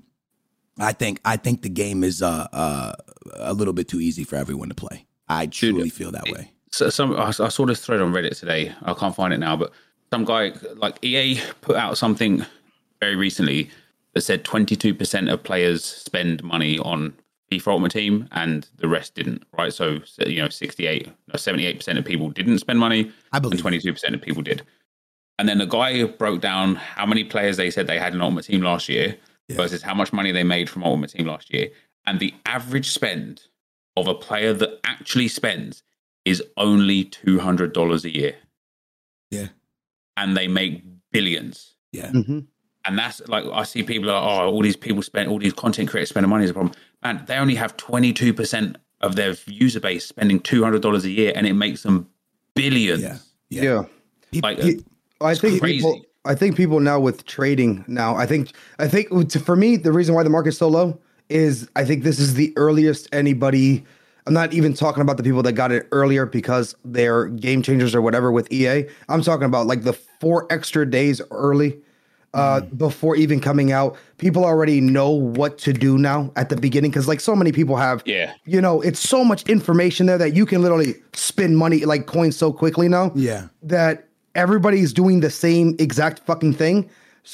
I think, I think the game is uh, uh, a little bit too easy for everyone to play. I truly Dude, feel that it, way. So some, I saw this thread on Reddit today. I can't find it now, but some guy like E A put out something very recently that said twenty-two percent of players spend money on FIFA Ultimate Team and the rest didn't, right? So, you know, sixty-eight, no, seventy-eight percent of people didn't spend money, I believe, and twenty-two percent of people did. And then the guy broke down how many players they said they had in Ultimate Team last year yeah. versus how much money they made from Ultimate Team last year. And the average spend of a player that actually spends is only two hundred dollars a year. Yeah. And they make billions. Yeah. Mm-hmm. And that's like, I see people are, oh, all these people spend, all these content creators spending money is a problem. Man, they only have twenty-two percent of their user base spending two hundred dollars a year, and it makes them billions. Yeah. Yeah. yeah. Like, he, I think crazy. people, I think people now with trading now, I think, I think for me, the reason why the market's so low is I think this is the earliest anybody, I'm not even talking about the people that got it earlier because they're game changers or whatever with E A. I'm talking about like the four extra days early. Uh, mm. Before even coming out, people already know what to do now at the beginning because, like, so many people have, yeah, you know, it's so much information there that you can literally spend money like coins so quickly now. Yeah, that everybody's doing the same exact fucking thing.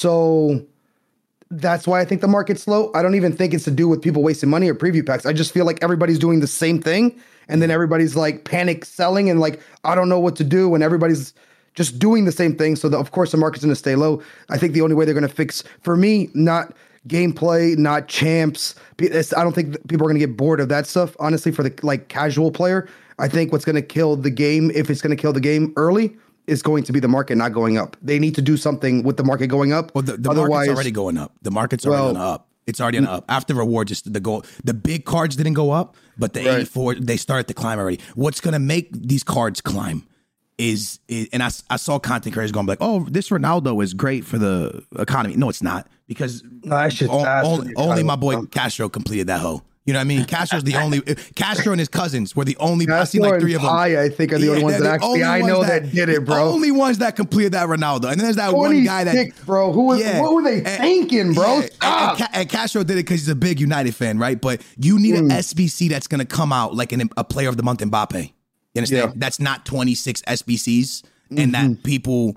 So that's why I think the market's slow. I don't even think it's to do with people wasting money or preview packs. I just feel like everybody's doing the same thing, and then everybody's like panic selling and like I don't know what to do, and everybody's just doing the same thing. So, the, of course, the market's going to stay low. I think the only way they're going to fix, for me, not gameplay, not champs. I don't think people are going to get bored of that stuff, honestly, for the like casual player. I think what's going to kill the game, if it's going to kill the game early, is going to be the market not going up. They need to do something with the market going up. Well, the, the market's already going up. The market's already well, going up. It's already mm-hmm. up. After reward, just the goal. The big cards didn't go up, but the right. eighty-four, they started to climb already. What's going to make these cards climb? Is, is and I, I saw content creators going like, oh, this Ronaldo is great for the economy. No, it's not, because no, I should o- only, only my boy Castro completed that hoe. You know what I mean? Castro's the only Castro and his cousins were the only. Castro I seen like three of them. Pi, I think are the yeah, only ones that actually I know that, that did it, bro. The only ones that completed that Ronaldo, and then there's that one guy that, bro. Who was? Yeah, what were they and, thinking, bro? Yeah, and, and, and Castro did it because he's a big United fan, right? But you need mm. an S B C that's going to come out like an, a player of the month Mbappe. You understand? Yeah. That's not twenty-six S B Cs. And mm-hmm. that people,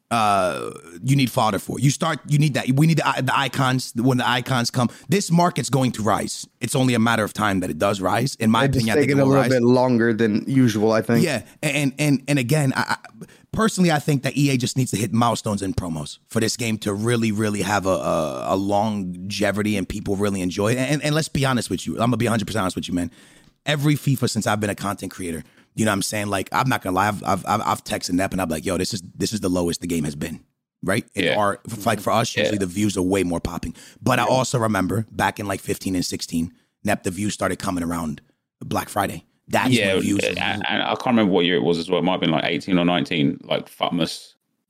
uh, you need fodder for. You start, you need that. We need the, the icons. When the icons come, this market's going to rise. It's only a matter of time that it does rise. In my it's opinion, I think it will a little rise. bit longer than usual. I think. Yeah, and and and again, I, I, personally, I think that E A just needs to hit milestones and promos for this game to really, really have a a, a longevity and people really enjoy it. And, and let's be honest with you. I'm gonna be one hundred percent honest with you, man. Every FIFA since I've been a content creator. You know what I'm saying? Like, I'm not gonna lie. I've I've I've texted Nep and I'm like, yo, this is this is the lowest the game has been, right? In yeah. our like for us, usually yeah. the views are way more popping. But I also remember back in like fifteen and sixteen, Nep, the views started coming around Black Friday. That's yeah, when views. And I can't remember what year it was as well. It might have been like eighteen or nineteen. Like Futmas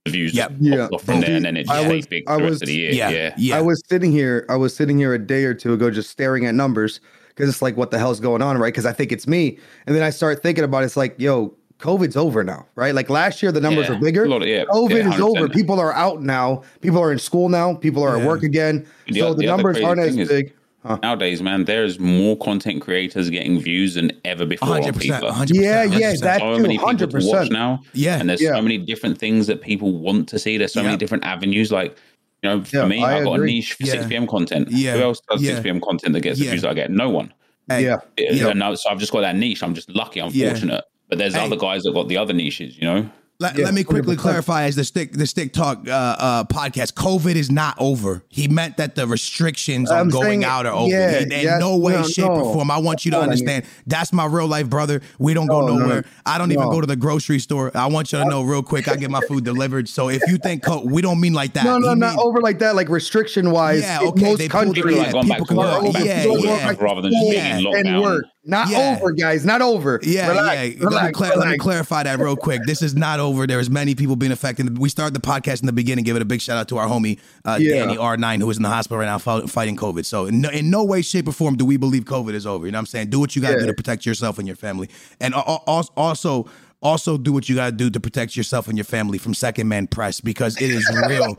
the views Yep. yeah. off from there, and then it just I stays was- big I for the was- rest of the year. Yeah, Yeah. yeah. I was sitting here. I was sitting here a day or two ago, just staring at numbers because it's like, what the hell's going on, right? Because I think it's me, and then I start thinking about it, it's like, yo, COVID's over now, right? Like last year, the numbers Yeah. were bigger. A lot of- yeah, COVID yeah, is over. one hundred percent. People are out now. People are in school now. People are Yeah. at work again. The so o- the, the other numbers crazy aren't as thing is- big. Huh. Nowadays, man, there's more content creators getting views than ever before on one hundred percent, FIFA. one hundred percent. Yeah, one hundred yeah, percent. that so too, many people to watch one hundred percent. now. Yeah. And there's Yeah. so many different things that people want to see. There's so Yeah. many different avenues. Like, you know, for Yeah, me, I I've got a agree. niche for Yeah. six p.m. content. Yeah. Who else does Yeah. six p.m. content that gets the Yeah. views that I get? No one. Hey, Yeah. Yeah. And now, so I've just got that niche. I'm just lucky. I'm Yeah. fortunate. But there's Hey. other guys that got the other niches, you know? Let, Yeah, let me quickly one hundred percent. clarify as the stick the stick talk uh, uh, podcast. COVID is not over. He meant that the restrictions on I'm going saying- out are over. yeah, in in yes, no way, no, shape, no. or form. I want you to No, I mean- understand. That's my real life brother. We don't go No, no, nowhere. no. I don't even No. go to the grocery store. I want you to know real quick. I get my food delivered. So if you think co- we don't mean like that. No, no, He not mean- over like that. Like restriction wise, Yeah, in okay, most they pulled the- People countries, are like going back people to can work, go- back yeah, to work yeah. rather than just being in and lockdown. work. Not Yeah. over, guys. Not over. Yeah, Relax, yeah. let, me relax, clar- let me relax. clarify that real quick. This is not over. There's many people being affected. We started the podcast in the beginning. Give it a big shout out to our homie uh, Yeah. Danny R nine, who is in the hospital right now fight- fighting COVID. So in no, in no way, shape, or form do we believe COVID is over. You know what I'm saying? Do what you got to Yeah. do to protect yourself and your family, and al- al- also. Also, do what you got to do to protect yourself and your family from second man press because it is real.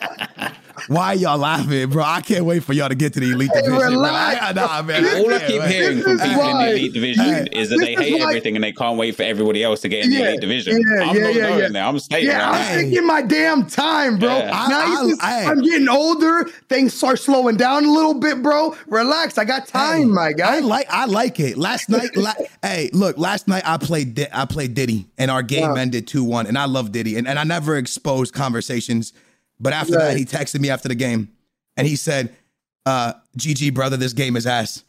Why y'all laughing, bro? I can't wait for y'all to get to the elite division. Bro. relax. I, nah, man. I All I can't keep wait. hearing from This is people in why- the elite division Hey, is that this they is hate why- everything and they can't wait for everybody else to get in the Yeah, elite division. yeah, I'm yeah, not yeah, going yeah. there. I'm staying Yeah, around. I'm taking my damn time, bro. Yeah. I- Now I- you just- I- I'm getting older. Things start slowing down a little bit, bro. Relax. I got time, Hey, my guy. I like I like it. Last night, la- hey, look, last night I played Di- I played Diddy, and our game Yeah. ended two one, and I love Diddy, and, and I never exposed conversations, but after Right. that, he texted me after the game, and he said, uh, "G G, brother, this game is ass."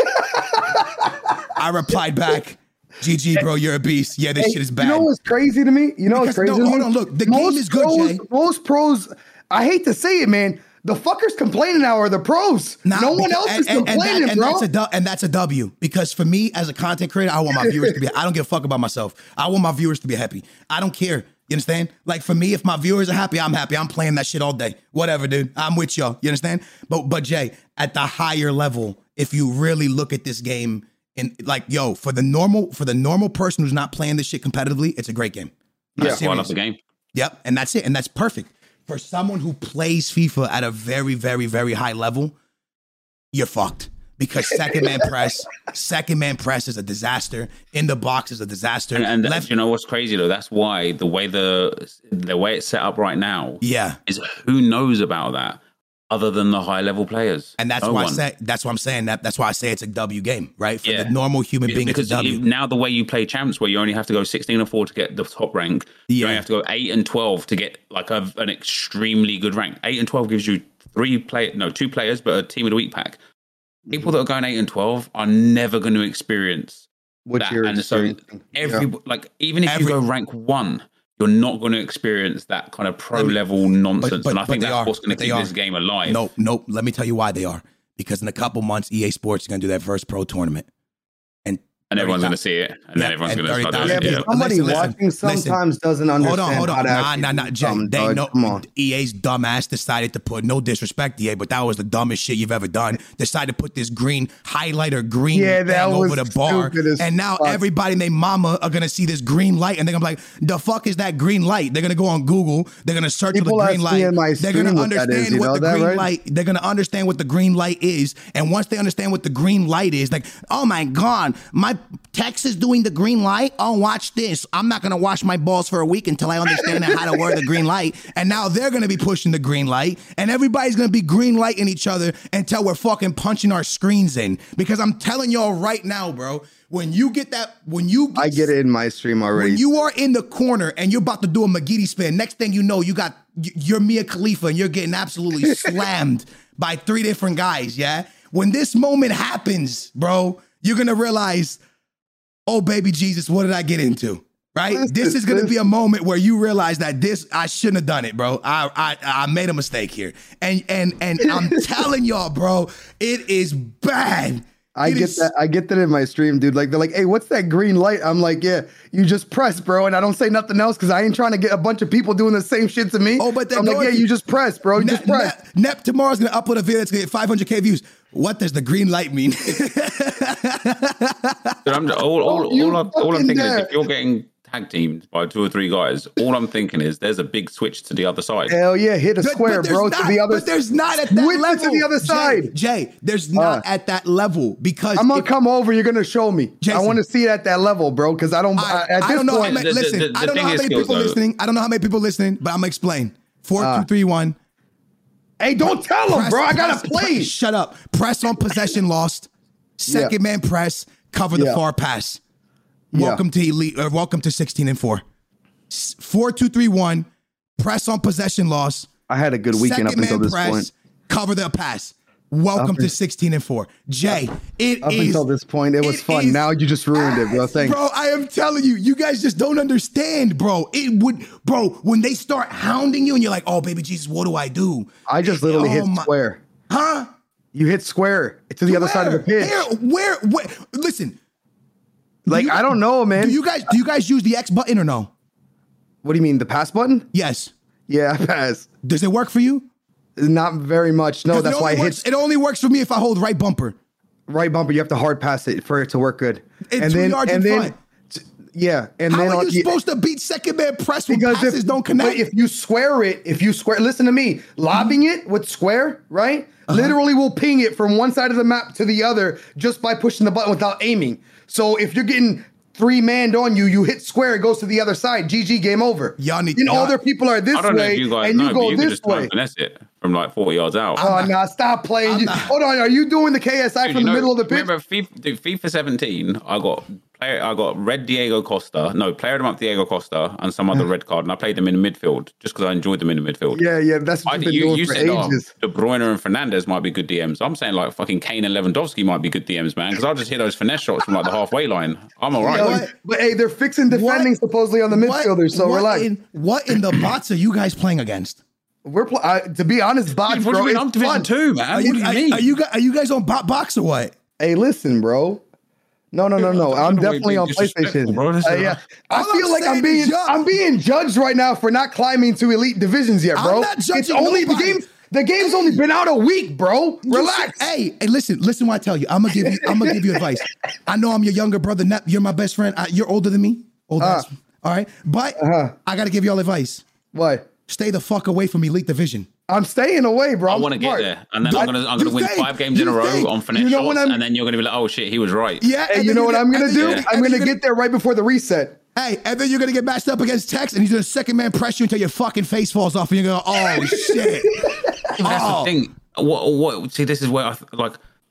I replied back, "G G, bro, you're a beast. Yeah, this Hey, shit is bad." You know what's crazy to me? You know what's Because- crazy no, to hold me? on, look, the game is good, pros, Jay. Most pros, I hate to say it, man. The fuckers complaining now are the pros. Nah, no one because- else is and- and- and that- complaining, and bro. That's a du- and that's a W because for me as a content creator, I want my viewers to be. I don't give a fuck about myself. I want my viewers to be happy. I don't care. You understand? Like for me, if my viewers are happy, I'm happy. I'm playing that shit all day. Whatever, dude. I'm with y'all. You understand? But but Jay, at the higher level, if you really look at this game and like, yo, for the normal for the normal person who's not playing this shit competitively, it's a great game. I'm That's why I serious. love the game. Yep, and that's it, and that's perfect. For someone who plays FIFA at a very, very, very high level, you're fucked. Because second man press, second man press is a disaster. In the box is a disaster. And, and Left, you know what's crazy though? That's why the way the the way it's set up right now yeah, is who knows about that other than the high level players. and that's No why I one. say that's why I'm saying that. That's why I say it's a W game, right? For Yeah. the normal human being, because it's a W. you- now the way you play champs, where you only have to go sixteen or four to get the top rank, you Yeah. only have to go eight and twelve to get like a, an extremely good rank. Eight and twelve gives you three play, no, two players, but a team of the week pack. People that are going eight and twelve are never going to experience What that, you're and so experiencing. every Yeah. like even if Every- you go rank one, you're not going to experience that kind of pro level nonsense. but- and I but think they that's are. what's going But to they keep are. this game alive. Nope, nope. Let me tell you why they are. Because in a couple months, E A Sports is going to do their first pro tournament. And and everyone's thirty going to see it, and Yeah, then everyone's and going to start thirty doing Yeah, it. but Yeah. Yeah. somebody Listen, listen, watching listen. sometimes doesn't Hold understand on, hold how on. to Nah, actually nah, nah, do Jay. something, They dog. know Come on. E A's dumbass decided to put no disrespect to E A, but that was the dumbest shit you've ever done. Decided to put this green highlighter green Yeah, that thing was over the bar. stupid as And now fuck. everybody and their mama are gonna see this green light and they're gonna be like, the fuck is that green light? They're gonna go on Google, they're gonna search People for the are green light. seeing my They're stream gonna what that understand is, you what know the that, green right? light, they're gonna understand what the green light is. And once they understand what the green light is, like, oh my God, my text is doing the green light. Oh, watch this. I'm not gonna wash my balls for a week until I understand how to wear the green light. And now they're gonna be pushing the green light, and everybody's gonna be green lighting each other until we're fucking punching our screens in. Because I'm telling y'all right now, bro, when you get that, when you get I get it in my stream already. when you are in the corner and you're about to do a McGeady spin, next thing you know, you got y- you're Mia Khalifa and you're getting absolutely slammed by three different guys. Yeah. When this moment happens, bro, you're gonna realize, oh baby Jesus, what did I get into? Right? Listen, This is gonna listen. be a moment where you realize that this I shouldn't have done it, bro. I I I made a mistake here, and and and I'm telling y'all, bro, it is bad. I It get is- that. I get that in my stream, dude. Like they're like, "Hey, what's that green light?" I'm like, "Yeah, you just press, bro." And I don't say nothing else because I ain't trying to get a bunch of people doing the same shit to me. Oh, but they're I'm like, going "Yeah, to- you just press, bro. You Nep, just press." Nep, Nep tomorrow's gonna upload a video that's gonna get five hundred K views. What does the green light mean? But I'm, all, all, Oh, you all, I'm, all I'm fucking thinking dare. is if you're getting tag teamed by two or three guys, all I'm thinking is there's a big switch to the other side. Hell yeah, hit a But- square, but there's bro, not- to the other. But there's not at that Switch it level. to the other Jay, side. Jay, there's not Uh. at that level because I'm gonna if- come over. You're gonna show me. Jason. I want to see it at that level, bro. Because I don't. I, at I this don't know how point, many, The- the- listen, the- the I don't know thing how is, many skills, people though. listening. I don't know how many people listening, but I'm gonna explain. Four, Uh. two, three, one. hey, don't tell him, Press- bro. I press- gotta play. press- shut up. Press on possession lost. Second man press. Cover the Yeah. far pass. Yeah. Welcome to elite. Or welcome to sixteen and four. S- Four, two, three, one. Press on possession loss. I had a good weekend up Second until man this press. point. Cover the pass. Welcome Up to in- sixteen and four. Jay, it Up is- until this point, it was it fun. is- Now you just ruined it, bro. Thanks. Bro, I am telling you, you guys just don't understand, bro. It would, bro, when they start hounding you and you're like, oh, baby Jesus, what do I do? I just literally Oh hit my- square. Huh? You hit square to the other side of the Where? pitch. Where, where, where? Listen. Like you- I don't know, man. Do you guys do you guys use the X button or no? What do you mean, the pass button? Yes. Yeah, I pass. Does it work for you? Not very much. No, 'Cause that's it why only I works, hit it only works for me if I hold right bumper. right bumper. You have to hard pass it for it to work good. And and two then, yards and in then, front. t- yeah, and How then are on you the- supposed to beat second man press when because passes if, don't connect? but if you square it, if you square, listen to me, lobbing it with square, right? Uh-huh. Literally will ping it from one side of the map to the other just by pushing the button without aiming. So if you're getting three manned on you, you hit square, it goes to the other side. G G, game over. Y'all need- and y'all- other people are this I don't know way, if you guys and know, you but go you can this just try way. and finesse it from like forty yards out. Oh, nah, stop playing. You- not- hold on, are you doing the K S I Dude, from you the know, middle of the pitch? Remember FIFA, dude, FIFA seventeen, I got player, I got red Diego Costa, no, player of the month Diego Costa, and some other red card, and I played them in the midfield just because I enjoyed them in the midfield. Yeah, yeah, that's what I you've think been you, doing you for said oh, ages. De Bruyne and Fernandez might be good D Ms. I'm saying like fucking Kane and Lewandowski might be good D Ms, man, because I'll just hit those finesse shots from like the halfway line. I'm all right. Yo, What? but hey, they're fixing defending supposedly on the What- midfielders, so what relax. In, what in the bots are you guys playing against? We're pl- I, to be honest, bots, Dude, what do bro. you mean? I'm it's Division fun. two, man. Are What you, do you are, mean? are you guys, are you guys on bot box or what? Hey, listen, bro. No, no, no, no. I'm don't know why definitely you're on being disrespectful, PlayStation. bro. This Uh, is- yeah, I All feel I'm like I'm saying being is judge. I'm being judged right now for not climbing to elite divisions yet, I'm bro. not judging It's only nobody. the game. The game's only been out a week, bro. You Relax. should- hey, hey, listen, listen. What I tell you, I'm gonna give you. I'm gonna give you advice. I know I'm your younger brother. Nep, you're my best friend. I, you're older than me. Older. Uh. all right, but Uh-huh. I gotta give y'all advice. What? Stay the fuck away from elite division. I'm staying away, bro. I I'm want to get smart. there, and then But I'm gonna I'm gonna you win think- five games in a you row think- on finesse you know what shots, I'm- and then you're gonna be like, oh shit, he was right. Yeah. Hey, and you then know what you're I'm gonna and then do? you're I'm and then gonna you're get there right before the reset. Hey, and then you're gonna get matched up against Tex, and he's gonna second man press you until your fucking face falls off, and you're gonna go, oh shit. That's Oh. the thing. What what? See, this is where I like.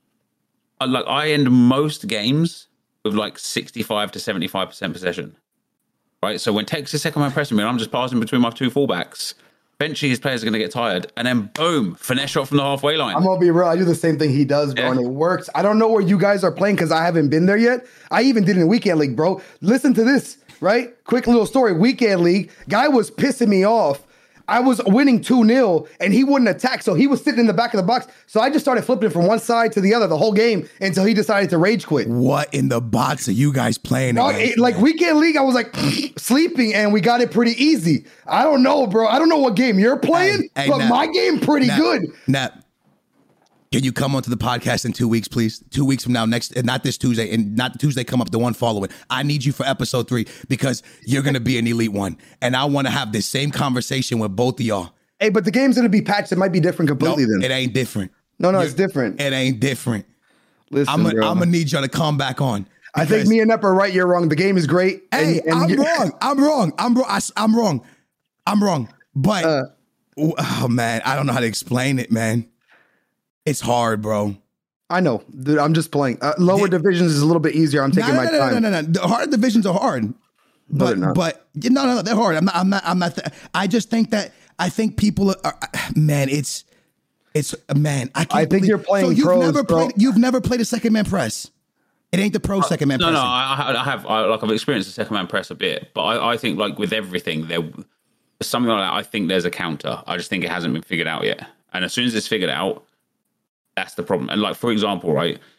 I, like I end most games with like sixty-five to seventy-five percent possession. Right, so when Tex is second man pressing me, and I'm just passing between my two fullbacks. Eventually, his players are going to get tired, and then boom, finesse shot from the halfway line. I'm gonna be real. I do the same thing he does, bro, Yeah. and it works. I don't know where you guys are playing because I haven't been there yet. I even did it in weekend league, bro. Listen to this, right? Quick little story. Weekend league, guy was pissing me off. I was winning two nil and he wouldn't attack. So he was sitting in the back of the box. So I just started flipping from one side to the other the whole game until he decided to rage quit. What in the bots are you guys playing Bro, against? it- like man? weekend league, I was like sleeping and we got it pretty easy. I don't know, bro. I don't know what game you're playing, Hey, hey, but Nat, my game pretty Nat, good. Nat, can you come onto the podcast in two weeks, please? Two weeks from now, next, not this Tuesday, and not the Tuesday come up, the one following. I need you for episode three because you're gonna be an elite one, and I want to have this same conversation with both of y'all. Hey, but the game's gonna be patched. It might be different No, completely then. it ain't different. No, no, You're- it's different. It ain't different. Listen, I'm gonna bro. I'm need y'all to come back on. I think because- me and Nep are right. You're wrong. The game is great. Hey, and- and I'm you- wrong. I'm wrong. I'm wrong. I, am wrong. I'm wrong. But Uh. oh man, I don't know how to explain it, man. It's hard, bro. I know, dude. I'm just playing. Uh, lower Yeah. divisions is a little bit easier. I'm taking no, my no, no, time. No, no, no, The hard divisions are hard. But they're not. but no, no, no, they're hard. I'm not. I'm not. I'm not. Th- I just think that I think people are. are man, it's it's man. I can't. I think believe- you're playing So you've pros, never bro. played. You've never played a second man press. It ain't the pro second man No, press. no, I, I have. I, like I've experienced the second man press a bit, but I, I think like with everything, there something like that. I think there's a counter. I just think it hasn't been figured out yet. And as soon as it's figured out, that's the problem. And like for example, right,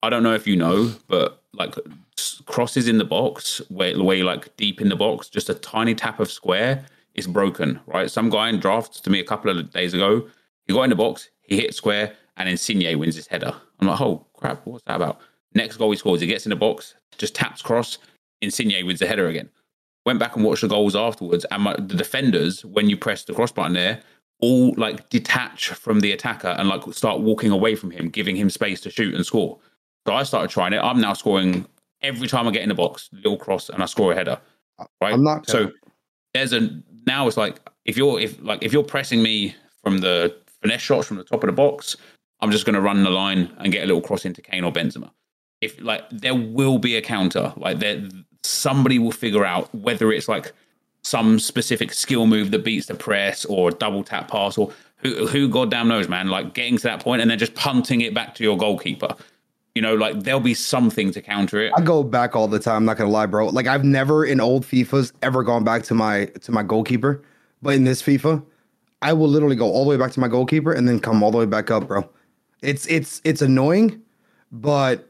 I don't know if you know, but like crosses in the box, where, where you're like deep in the box, just a tiny tap of square is broken, right? Some guy in drafts to me a couple of days ago, he got in the box, he hit square, and Insigne wins his header. I'm like, oh crap, what's that about? Next goal he scores, he gets in the box, just taps cross, Insigne wins the header again. Went back and watched the goals afterwards, and my, the defenders, when you press the cross button there, all like detach from the attacker and like start walking away from him, giving him space to shoot and score. So I started trying it. I'm now scoring every time I get in the box, little cross, and I score a header. Right. I'm not. So there's a now it's like if you're if like if you're pressing me from the finesse shots from the top of the box, I'm just going to run the line and get a little cross into Kane or Benzema. If like there will be a counter, like there somebody will figure out whether it's like some specific skill move that beats the press or a double tap pass or who who goddamn knows, man. Like getting to that point and then just punting it back to your goalkeeper. You know, like there'll be something to counter it. I go back all the time. I'm not gonna lie, bro. Like I've never in old FIFAs ever gone back to my to my goalkeeper, but in this FIFA, I will literally go all the way back to my goalkeeper and then come all the way back up, bro. It's it's it's annoying, but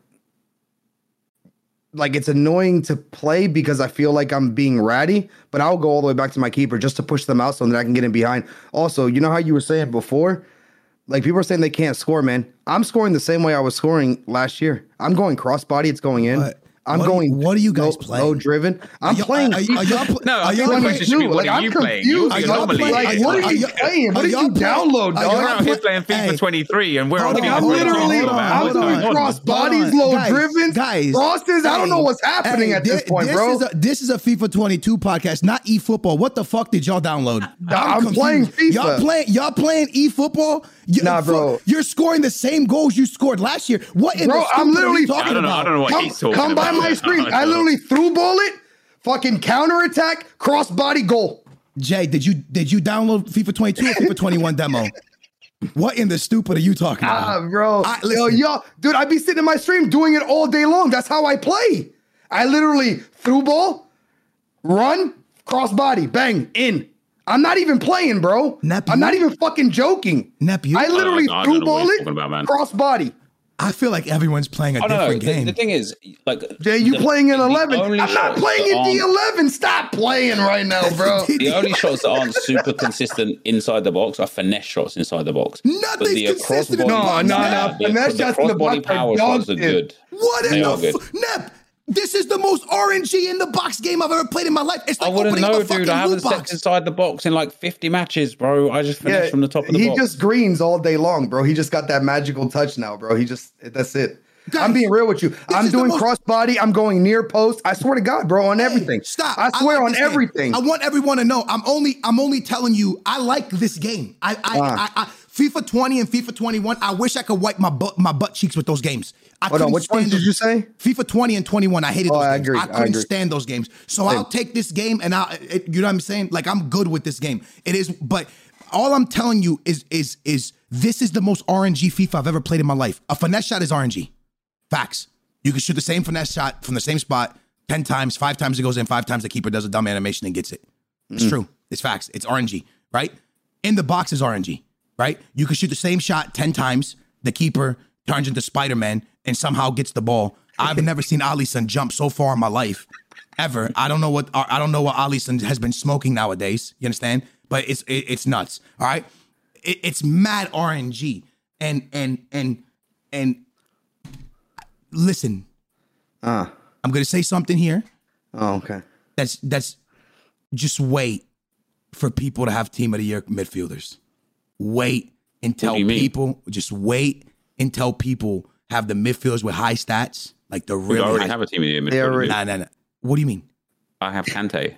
like it's annoying to play because I feel like I'm being ratty. But I'll go all the way back to my keeper just to push them out so that I can get in behind. Also, you know how you were saying before. Like, people are saying they can't score, man. I'm scoring the same way I was scoring last year. I'm going crossbody. It's going in. What? I'm what going. Are you, what are you guys low, playing? Low driven. I'm are playing. Are, are, are y'all, no, are y'all the playing? question should be, what like, are I'm you playing? confused. You're the Y'all anomaly. play- like, what are you playing? What are did you y'all play- download, are dog? y'all You're out here playing FIFA Hey. twenty-three, and we're on Hold FIFA on, I'm hold on, literally, hold on, I'm hold doing on. cross Hold bodies, on. low Guys, driven, guys, crosses. I don't know what's happening hey, at this thi- point, this bro. Is a, this is a FIFA twenty-two podcast, not eFootball. What the fuck did y'all download? I'm confused. playing FIFA. Y'all playing? Y'all playing eFootball? You, Nah, bro. You're scoring the same goals you scored last year. What in Bro, the I'm stupid are literally- you talking I don't know. about? I don't know what Come, he's talking come by about. my screen. I literally through ball it, fucking counter attack, cross body goal. Jay, did you did you download FIFA twenty-two or FIFA twenty-one demo? What in the stupid are you talking about? Ah, bro. I- Yo, listen. y'all, dude, I be sitting in my stream doing it all day long. That's how I play. I literally through ball, run, cross body, bang, in. I'm not even playing, bro. Nep, I'm you- not even fucking joking. Nep, you- I literally I don't through know what ball he's it, talking about, man. cross body. I feel like everyone's playing a Oh, no, no. different The, game. the thing is, like, Jay, you the- playing in the eleven. only I'm not shots playing that in the aren't- eleven. Stop playing right now, bro. The only shots that aren't super consistent inside the box are finesse shots inside the box. Nothing's But the consistent in crossbody- the box. No, no, Yeah, no. the- Finesse the shots in the crossbody box are power dog shots are shit. good. What in They the are good. f- Nep? This is the most R N G in the box game I've ever played in my life. It's I like wouldn't opening know, up a fucking dude. I haven't loot stepped box. inside the box in like fifty matches, bro. I just finished from the top of the he box. just greens all day long, bro. He just got that magical touch now, bro. He just that's it. Guys, I'm being real with you. I'm is the doing most- cross body. I'm going near post. I swear to God, bro, on everything. Stop. I swear like on this game. everything. I want everyone to know. I'm only I'm only telling you I like this game. I I, Ah. I, I FIFA twenty and FIFA twenty-one, I wish I could wipe my butt my butt cheeks with those games. I Hold on, couldn't which ones stand did those- you say? FIFA twenty and twenty-one, I hated Oh, those I games. agree, I I couldn't agree. stand those games. So I'll take this game and I it, you know what I'm saying? Like I'm good with this game. It is, but all I'm telling you is is is this is the most R N G FIFA I've ever played in my life. A finesse shot is R N G. Facts. You can shoot the same finesse shot from the same spot ten times, five times it goes in, five times the keeper does a dumb animation and gets it. It's true. It's facts. It's R N G, right? In the box is R N G, right? You can shoot the same shot ten times, the keeper turns into Spider-Man and somehow gets the ball. I've never seen Alisson jump so far in my life, ever. I don't know what I don't know what Alisson has been smoking nowadays. You understand? But it's it, it's nuts. All right, it, it's mad R N G. And and and and listen, Ah. I'm gonna say something here. Oh, okay. That's that's just wait for people to have team of the year midfielders. Wait until do you mean? people just wait until people have the midfielders with high stats, like the We really already high. have a team in They the already- Nah, nah, nah. What do you mean? I have Kante.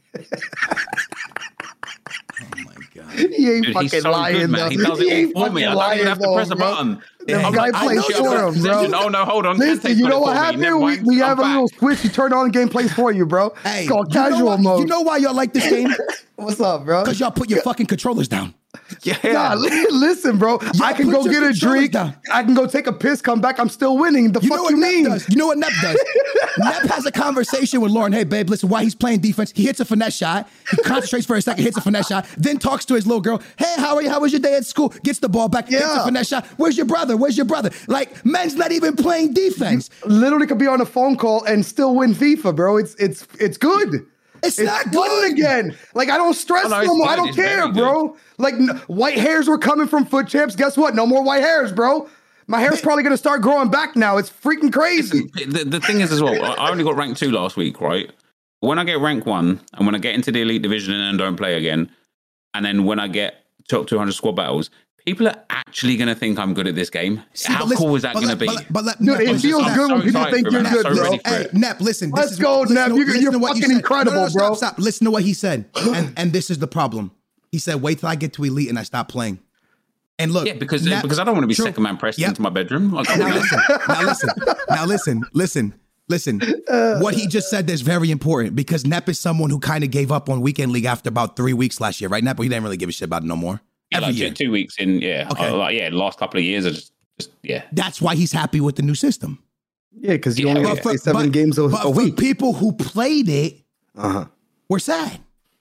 Oh my god. He ain't Dude, fucking he's so lying, good, man. though. He does it ain't all for me. fucking I don't even have to lying, press a bro. button. This I'm guy like, I plays know for you're him, bro. Possession. Oh no, hold on. Listen, Kante's you got know it what for me. happened? Never We, mind. we I'm have a back. little switch. You turn on game plays for you, bro. Hey, It's called you know casual why- mode. You know why y'all like this game? What's up, bro? Because y'all put your fucking controllers down. Yeah. Nah, li- listen, bro. I can put go your get a controllers drink. down. I can go take a piss, come back. I'm still winning. The You know fuck what you Nep mean? does? You know what Nep does? Nep has a conversation with Lauren. Hey, babe, listen, while he's playing defense, he hits a finesse shot. He concentrates for a second, hits a finesse shot, then talks to his little girl. Hey, how are you? How was your day at school? Gets the ball back, hits Yeah. a finesse shot. Where's your brother? Where's your brother? Like, men's not even playing defense. Literally could be on a phone call and still win FIFA, bro. It's it's it's good. It's not fun good. again. Like I don't stress Oh, no, no it's more. I good. don't It's care, very bro. Like n- white hairs were coming from foot champs. Guess what? No more white hairs, bro. My hair's probably gonna start growing back now. It's freaking crazy. The, the thing is as well, I I only got rank two last week, right? When I get rank one and when I get into the elite division and don't play again, and then when I get top two hundred squad battles, people are actually going to think I'm good at this game. See, How but listen- cool is that but going to let- be? But, but let, Dude, Nep, it listen, feels Nep, good when so people excited think for you're it, man. good, So bro. ready for Hey, it. Nep, listen. Let's this is, go, listen Nep. to- You- listen you're to what you fucking said. incredible, No, no, no, bro. Stop, stop. Listen to what he said. And, and this is the problem. He said, wait till I get to elite and I stop playing. And look. Yeah, because Nep- because I don't want to be True. second man pressed Yep. into my bedroom. Like, come Now on, man. listen, now listen, now listen, listen, listen. What he just said is very important because Nep is someone who kind of gave up on weekend league after about three weeks last year, right, Nep? But he didn't really give a shit about it no more. Yeah, Every like year. two, two weeks in, yeah, Okay. uh, like, yeah. Last couple of years, I just, just yeah. That's why he's happy with the new system. Yeah, because you Yeah, only but have for- to play seven but- games a, but a for week. people who played it Uh-huh. were sad.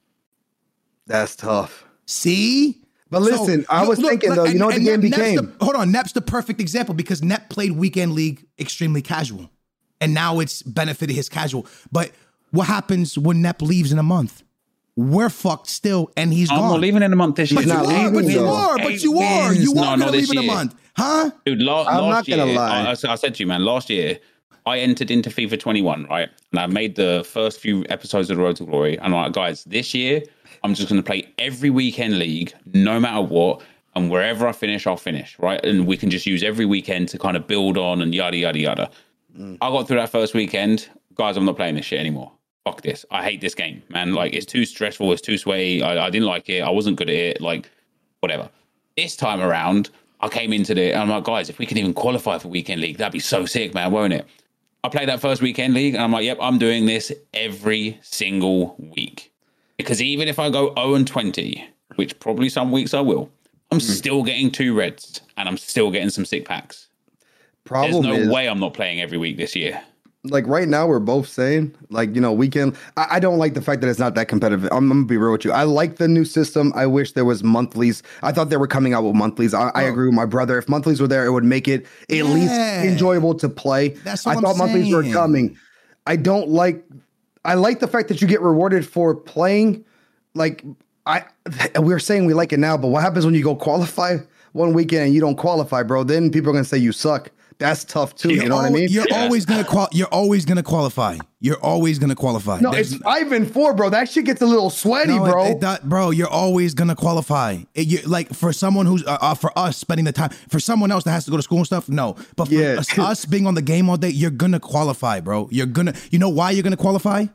That's tough. See? But listen, I look- was look, thinking, look, though, you and- know what the and game Nep- Nep's became? the- hold on, Nep's the perfect example because Nep played weekend league extremely casual. And now it's benefited his casual. But what happens when Nep leaves in a month? We're fucked still, and he's I'm gone. not leaving in a month this year. But you not are, leaving, but you though. are, but you Eight are. You wins. are No, going not to this leave in a year. month. Huh? Dude, la- I'm last not gonna year, lie. I, I, I said to you, man, last year, I entered into FIFA twenty-one, right? And I made the first few episodes of the Road to Glory. And I'm like, guys, this year, I'm just going to play every weekend league, no matter what. And wherever I finish, I'll finish, right? And we can just use every weekend to kind of build on and yada, yada, yada. Mm. I got through that first weekend. Guys, I'm not playing this shit anymore. Fuck this. I hate this game, man. Like, it's too stressful. It's too sweaty. I, I didn't like it. I wasn't good at it. Like, whatever. This time around, I came into it and I'm like, guys, if we can even qualify for weekend league, that'd be so sick, man, won't it? I played that first weekend league and I'm like, yep, I'm doing this every single week. Because even if I go oh and twenty, which probably some weeks I will, I'm mm. still getting two reds and I'm still getting some sick packs. Problem There's no is, way I'm not playing every week this year. like right now, we're both saying, like, you know, weekend. I, I don't like the fact that it's not that competitive. I'm, I'm gonna be real with you. I like the new system. I wish there was monthlies. I thought they were coming out with monthlies. I, I agree with my brother. If monthlies were there, it would make it at Yeah. least enjoyable to play. That's what I I'm thought monthlies were saying. coming. I don't like. I like the fact that you get rewarded for playing. Like I, we're saying we like it now, but what happens when you go qualify one weekend and you don't qualify, bro? Then people are gonna say you suck. That's tough too. You're You know what I al- mean? You're Yeah. always gonna qual. You're always gonna qualify. You're always gonna qualify. No, There's- it's five and four, bro. That shit gets a little sweaty, No, it- bro. it do- bro, you're always gonna qualify. It, you, like for someone who's uh, uh, for us spending the time, for someone else that has to go to school and stuff, no. But for Yeah. us, us being on the game all day, you're gonna qualify, bro. You're gonna. You know why you're gonna qualify?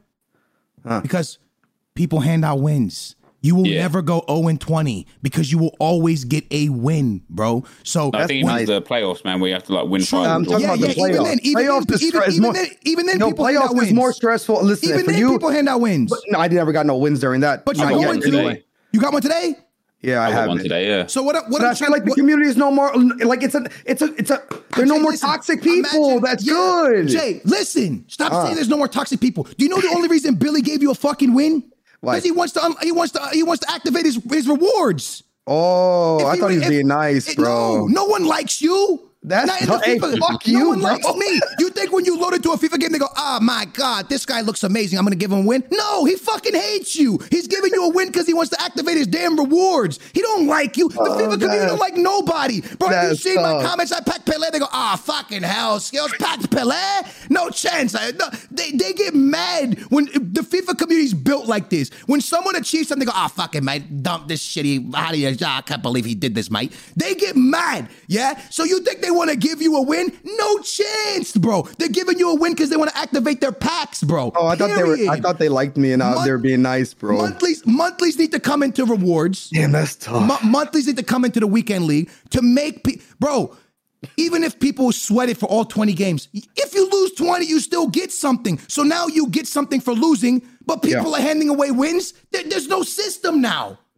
Because people hand out wins. You will Yeah. never go oh and twenty because you will always get a win, bro. So I think nice. it's the playoffs, man, where you have to like win True. five. I'm talking Yeah, about the yeah, even playoffs. then- even playoffs then- is even- stress- even more- then- even then no, people hand out playoffs is wins. more stressful. Listen, even for then, you, people hand out wins. but no, I never got no wins during that. But you Not got yet, one today. today. You got one today. Yeah, I, I got have one been. today, yeah. So what? What But I'm I feel trying- like the what- community is no more like it's a it's a it's a there are no Jay, more listen, toxic people. imagine- That's yeah, good. Jay, listen. Stop Uh. saying there's no more toxic people. Do you know the only reason Billy gave you a fucking win? Why? Because he wants to. Um, he wants to. He wants to activate his his rewards. Oh, If I thought he was if- being nice, it- bro. No, no one likes you. That's Not in the not- hey, FIFA. fuck no you, one bro. likes me. You think when you load into a FIFA game, they go, "Oh my god, this guy looks amazing. I'm gonna give him a win." No, he fucking hates you. He's giving you a win because he wants to activate his damn rewards. He don't like you. The Oh, FIFA community that's- don't like nobody, bro. You that's see my tough. comments? I packed Pele. They go, "Ah, oh, fucking hell, skills packed Pele." No chance. I, no, they they get mad when the FIFA community is built like this. When someone achieves something, they go, "Ah, oh, fucking mate, dump this shitty. How do you? ah, I can't believe he did this, mate." They get mad. Yeah. So you think they want to give you a win? No chance, bro. They're giving you a win because they want to activate their packs, bro. Oh, I thought they were. I Period. thought they liked me and uh, Mon- they were being nice, bro. Monthlies, monthlies need to come into rewards. Damn, that's tough. Mo- monthlies need to come into the weekend league to make pe- bro. Even if people sweat it for all twenty games, if you lose twenty, you still get something. So now you get something for losing, but people Yeah. are handing away wins. There- there's no system now.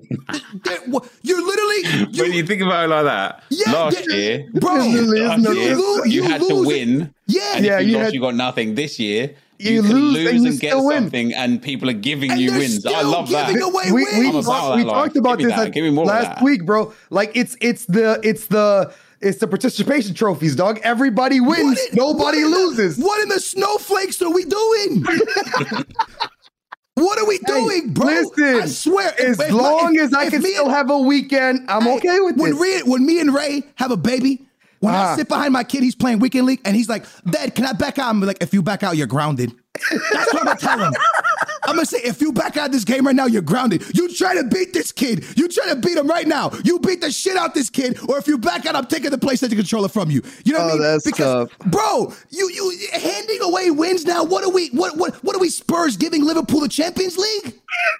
You're literally. You, when you think about it like that, yeah, last yeah, year, bro, last no, year, you, you, you had to win. Yeah, and yeah, if you, you lost, had, you got nothing. This year, you, you lose, can lose and, you and get still something, win. and people are giving and you wins. I love that. Away we wins. we, talk, we talked about this like, last week, bro. Like it's it's the it's the it's the participation trophies, dog. Everybody wins, in, nobody what loses. The, what in the snowflakes are we doing? What are we doing, hey, bro? Listen, I swear, as if, long if, as I can still and, have a weekend, I'm hey, okay with when it. Ray, when me and Ray have a baby, when uh-huh. I sit behind my kid, he's playing Weekend League, and he's like, Dad, can I back out? I'm like, if you back out, you're grounded. That's what I'm gonna tell him. I'm gonna say, if you back out this game right now, you're grounded. You try to beat this kid. You try to beat him right now. You beat the shit out this kid, or if you back out, I'm taking the PlayStation controller from you. You know what oh, I mean? That's because, tough. bro, you you handing away wins now. What are we? What what what are we? Spurs giving Liverpool the Champions League?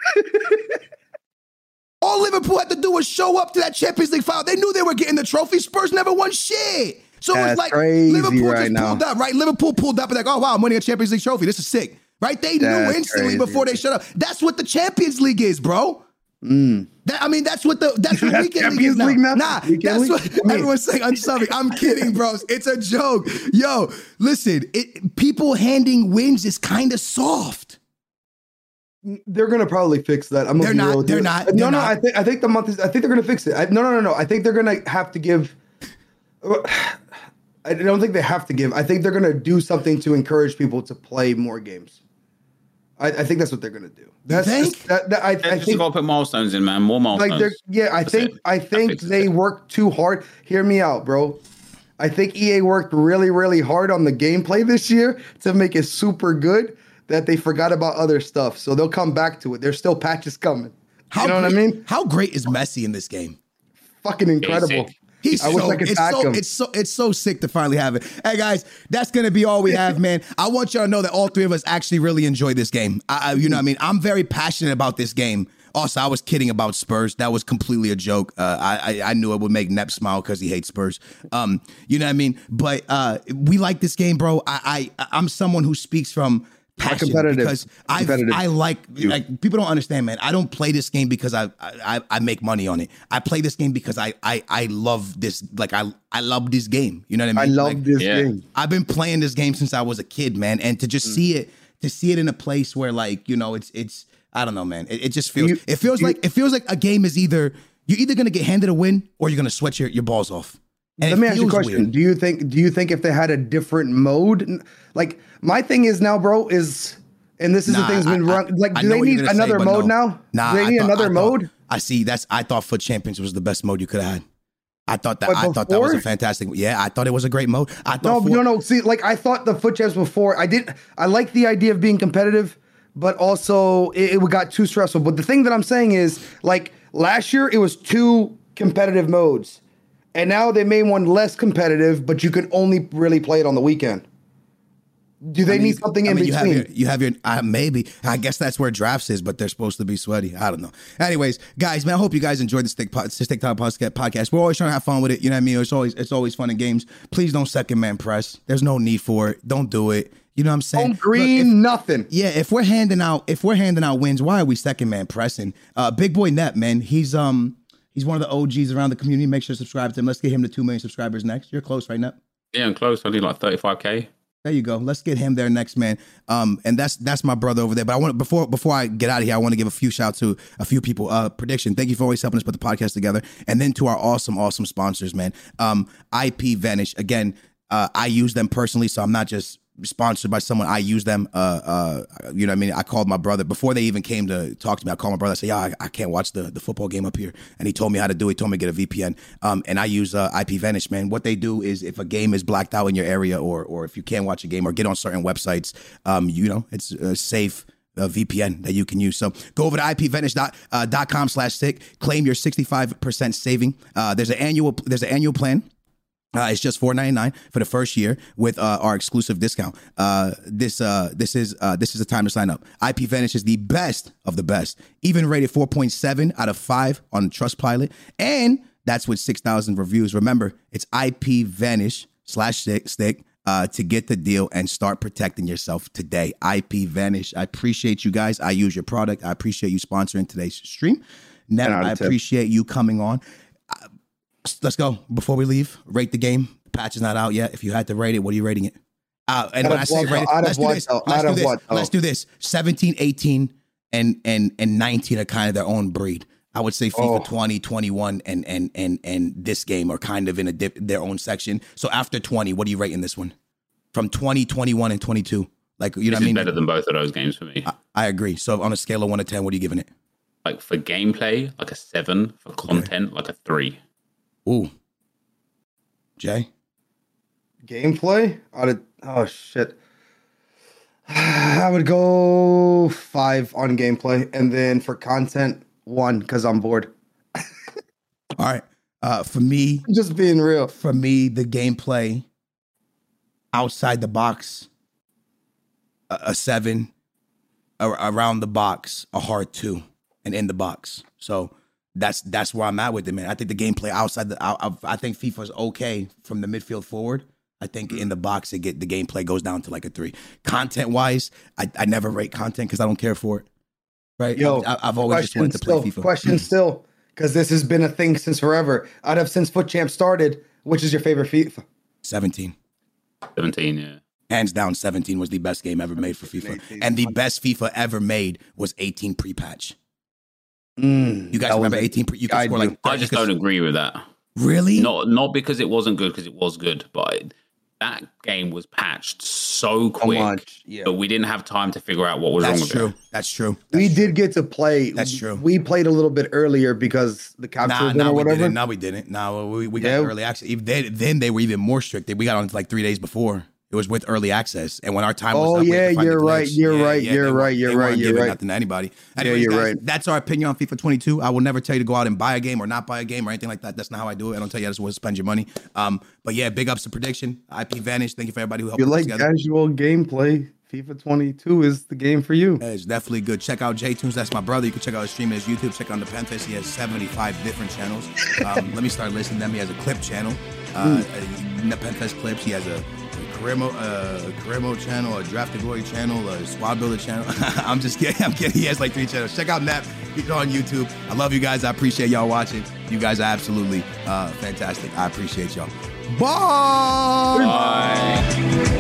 All Liverpool had to do was show up to that Champions League final. They knew they were getting the trophy. Spurs never won shit. So That's it's like Liverpool right just now. pulled up, right? Liverpool pulled up and like, oh wow, I'm winning a Champions League trophy. This is sick, right? They That's knew instantly crazy. Before they shut up. That's what the Champions League is, bro. Mm. That, I mean, that's what the that's what Weekend League is now. League now? Nah, Weekend that's League? What everyone's saying. I'm sorry, I'm kidding, bros. It's a joke. Yo, listen, it, people handing wins is kind of soft. They're gonna probably fix that. I'm they're not. They're not. No, they're no. not. I think I think the month is. I think they're gonna fix it. I, no, no, no, no. I think they're gonna have to give. I don't think they have to give. I think they're gonna do something to encourage people to play more games. I, I think that's what they're gonna do. That's you think? Just, that, that, I, I just think gotta put milestones in, man. More milestones. Like they're, yeah, I that's think it. I think they it. worked too hard. Hear me out, bro. I think E A worked really, really hard on the gameplay this year to make it super good. That they forgot about other stuff, so they'll come back to it. There's still patches coming. How you know great, what I mean? How great is Messi in this game? Fucking incredible. He's I so, wish I could it's back so, him. It's so it's so sick to finally have it. Hey guys, that's gonna be all we have, man. I want y'all to know that all three of us actually really enjoy this game. I, I, you know what I mean? I'm very passionate about this game. Also, I was kidding about Spurs. That was completely a joke. Uh, I, I I knew it would make Nep smile because he hates Spurs. Um, you know what I mean? But uh, we like this game, bro. I, I I'm someone who speaks from passion because I I like like people don't understand, man. I don't play this game because I, I I make money on it. I play this game because I I I love this. Like I I love this game. You know what I mean? I love like, this yeah. game. I've been playing this game since I was a kid, man. And to just mm. see it, to see it in a place where like you know it's it's I don't know, man. It, it just feels you, it feels you, like it feels like a game is either you're either gonna get handed a win or you're gonna sweat your, your balls off. And let me ask you a question. Weird. Do you think do you think if they had a different mode, like my thing is now, bro, is and this is nah, the thing's been run. Like, do they need another say, mode no. now? Nah, do they need thought, another I mode? Thought, I see. That's I thought Foot Champions was the best mode you could have had. I thought that but I before? thought that was a fantastic. Yeah, I thought it was a great mode. I thought no, for, no, no. See, like I thought the Foot Champs before. I did. I like the idea of being competitive, but also it, it got too stressful. But the thing that I'm saying is, like last year, it was two competitive modes. And now they made one less competitive, but you can only really play it on the weekend. Do they I mean, need something in I mean, you between? Have your, you have your, uh, maybe. I guess that's where drafts is, but they're supposed to be sweaty. I don't know. Anyways, guys, man, I hope you guys enjoyed the Stick, pod, Stick Time podcast. We're always trying to have fun with it. You know what I mean? It's always, it's always fun in games. Please don't second man press. There's no need for it. Don't do it. You know what I'm saying? Don't green Look, if, nothing. Yeah, if we're handing out, if we're handing out wins, why are we second man pressing? Uh, Big Boy Nep, man, he's um. He's one of the O Gs around the community. Make sure to subscribe to him. Let's get him to two million subscribers next. You're close, right, Nep? Yeah, I'm close. I need like thirty-five K. There you go. Let's get him there next, man. Um, and that's that's my brother over there. But I want before before I get out of here, I want to give a few shout to a few people. Uh, Prediction. Thank you for always helping us put the podcast together. And then to our awesome, awesome sponsors, man. Um, I P Vanish. Again, uh, I use them personally, so I'm not just sponsored by someone. I use them. Uh, uh, you know what I mean? I called my brother before they even came to talk to me. I called my brother. I said, yeah, I, I can't watch the, the football game up here. And he told me how to do it. He told me to get a V P N. Um, and I use uh, I P Vanish, man. What they do is if a game is blacked out in your area or or if you can't watch a game or get on certain websites, um, you know, it's a safe uh, V P N that you can use. So go over to I P vanish dot com slash sick. Claim your sixty-five percent saving. Uh, there's an annual there's an annual plan. Uh, it's just four ninety-nine for the first year with uh, our exclusive discount. Uh, this uh, this is uh, this is the time to sign up. I P Vanish is the best of the best, even rated four point seven out of five on Trustpilot, and that's with six thousand reviews. Remember, it's I P Vanish slash stick stick uh, to get the deal and start protecting yourself today. I P Vanish. I appreciate you guys. I use your product. I appreciate you sponsoring today's stream. Nep, I appreciate you coming on. Uh, let's go. Before we leave, rate the game. The patch is not out yet. If you had to rate it, what are you rating it? Uh, and when I say rate it, let's do this. Let's do this. Let's do this. seventeen, eighteen, and and and nineteen are kind of their own breed. I would say FIFA oh. twenty, twenty-one, and and and and this game are kind of in a dip, their own section. So after twenty, what are you rating this one? From twenty, twenty-one, and twenty-two. Like, you know this what I mean? Better than both of those games for me. I, I agree. So on a scale of one to ten, what are you giving it? Like for gameplay, like a seven. For content, okay. like a three. Ooh. Jay? Gameplay? I'd, oh, shit. I would go five on gameplay. And then for content, one, because I'm bored. All right. Uh, for me... Just being real. For me, the gameplay, outside the box, a, a seven. A, around the box, a hard two. And in the box. So that's that's where I'm at with it, man. I think the gameplay outside the... I, I, I think FIFA's okay from the midfield forward. I think in the box, it get the gameplay goes down to like a three. Content-wise, I, I never rate content because I don't care for it. Right? Yo, I, I've always just wanted to play still, FIFA. Question still, because this has been a thing since forever. Out of since Foot Champ started, which is your favorite FIFA? seventeen. seventeen, yeah. Hands down, seventeen was the best game ever made for FIFA. And the best FIFA ever made was eighteen pre-patch. Mm, you guys remember eighteen pre? You could I score like... I just could, don't agree with that. Really? Not not because it wasn't good, because it was good, but... That game was patched so quick so yeah. that we didn't have time to figure out what was That's wrong with true. it. That's true. That's we true. did get to play. That's true. We played a little bit earlier because the capture nah, was nah, or we whatever. Didn't. No, we didn't. No, we, we got yeah. early access. Even they, then they were even more strict. We got on like three days before. It was with early access, and when our time was oh, up, we yeah, had to find you're the right, you're yeah, right, yeah, you're right, they you're right, you're right. Nothing to anybody. Anyways, yeah, you're guys, right. That's our opinion on FIFA twenty-two. I will never tell you to go out and buy a game or not buy a game or anything like that. That's not how I do it. I don't tell you how to spend your money. Um, but yeah, big ups to Prediction, I P Vanish. Thank you for everybody who helped. You like together. casual gameplay? FIFA twenty-two is the game for you. Yeah, it's definitely good. Check out J-Tunes. That's my brother. You can check out his stream on his YouTube. Check out the Penfest. He has seventy-five different channels. Um, let me start listing them. He has a clip channel, uh, mm. Penfest clips. He has a Career mode, uh, career mode channel, a Draft to Glory channel, a Squad Builder channel. I'm just kidding. I'm kidding. He has like three channels. Check out Nep. He's on YouTube. I love you guys. I appreciate y'all watching. You guys are absolutely uh, fantastic. I appreciate y'all. Bye. Bye.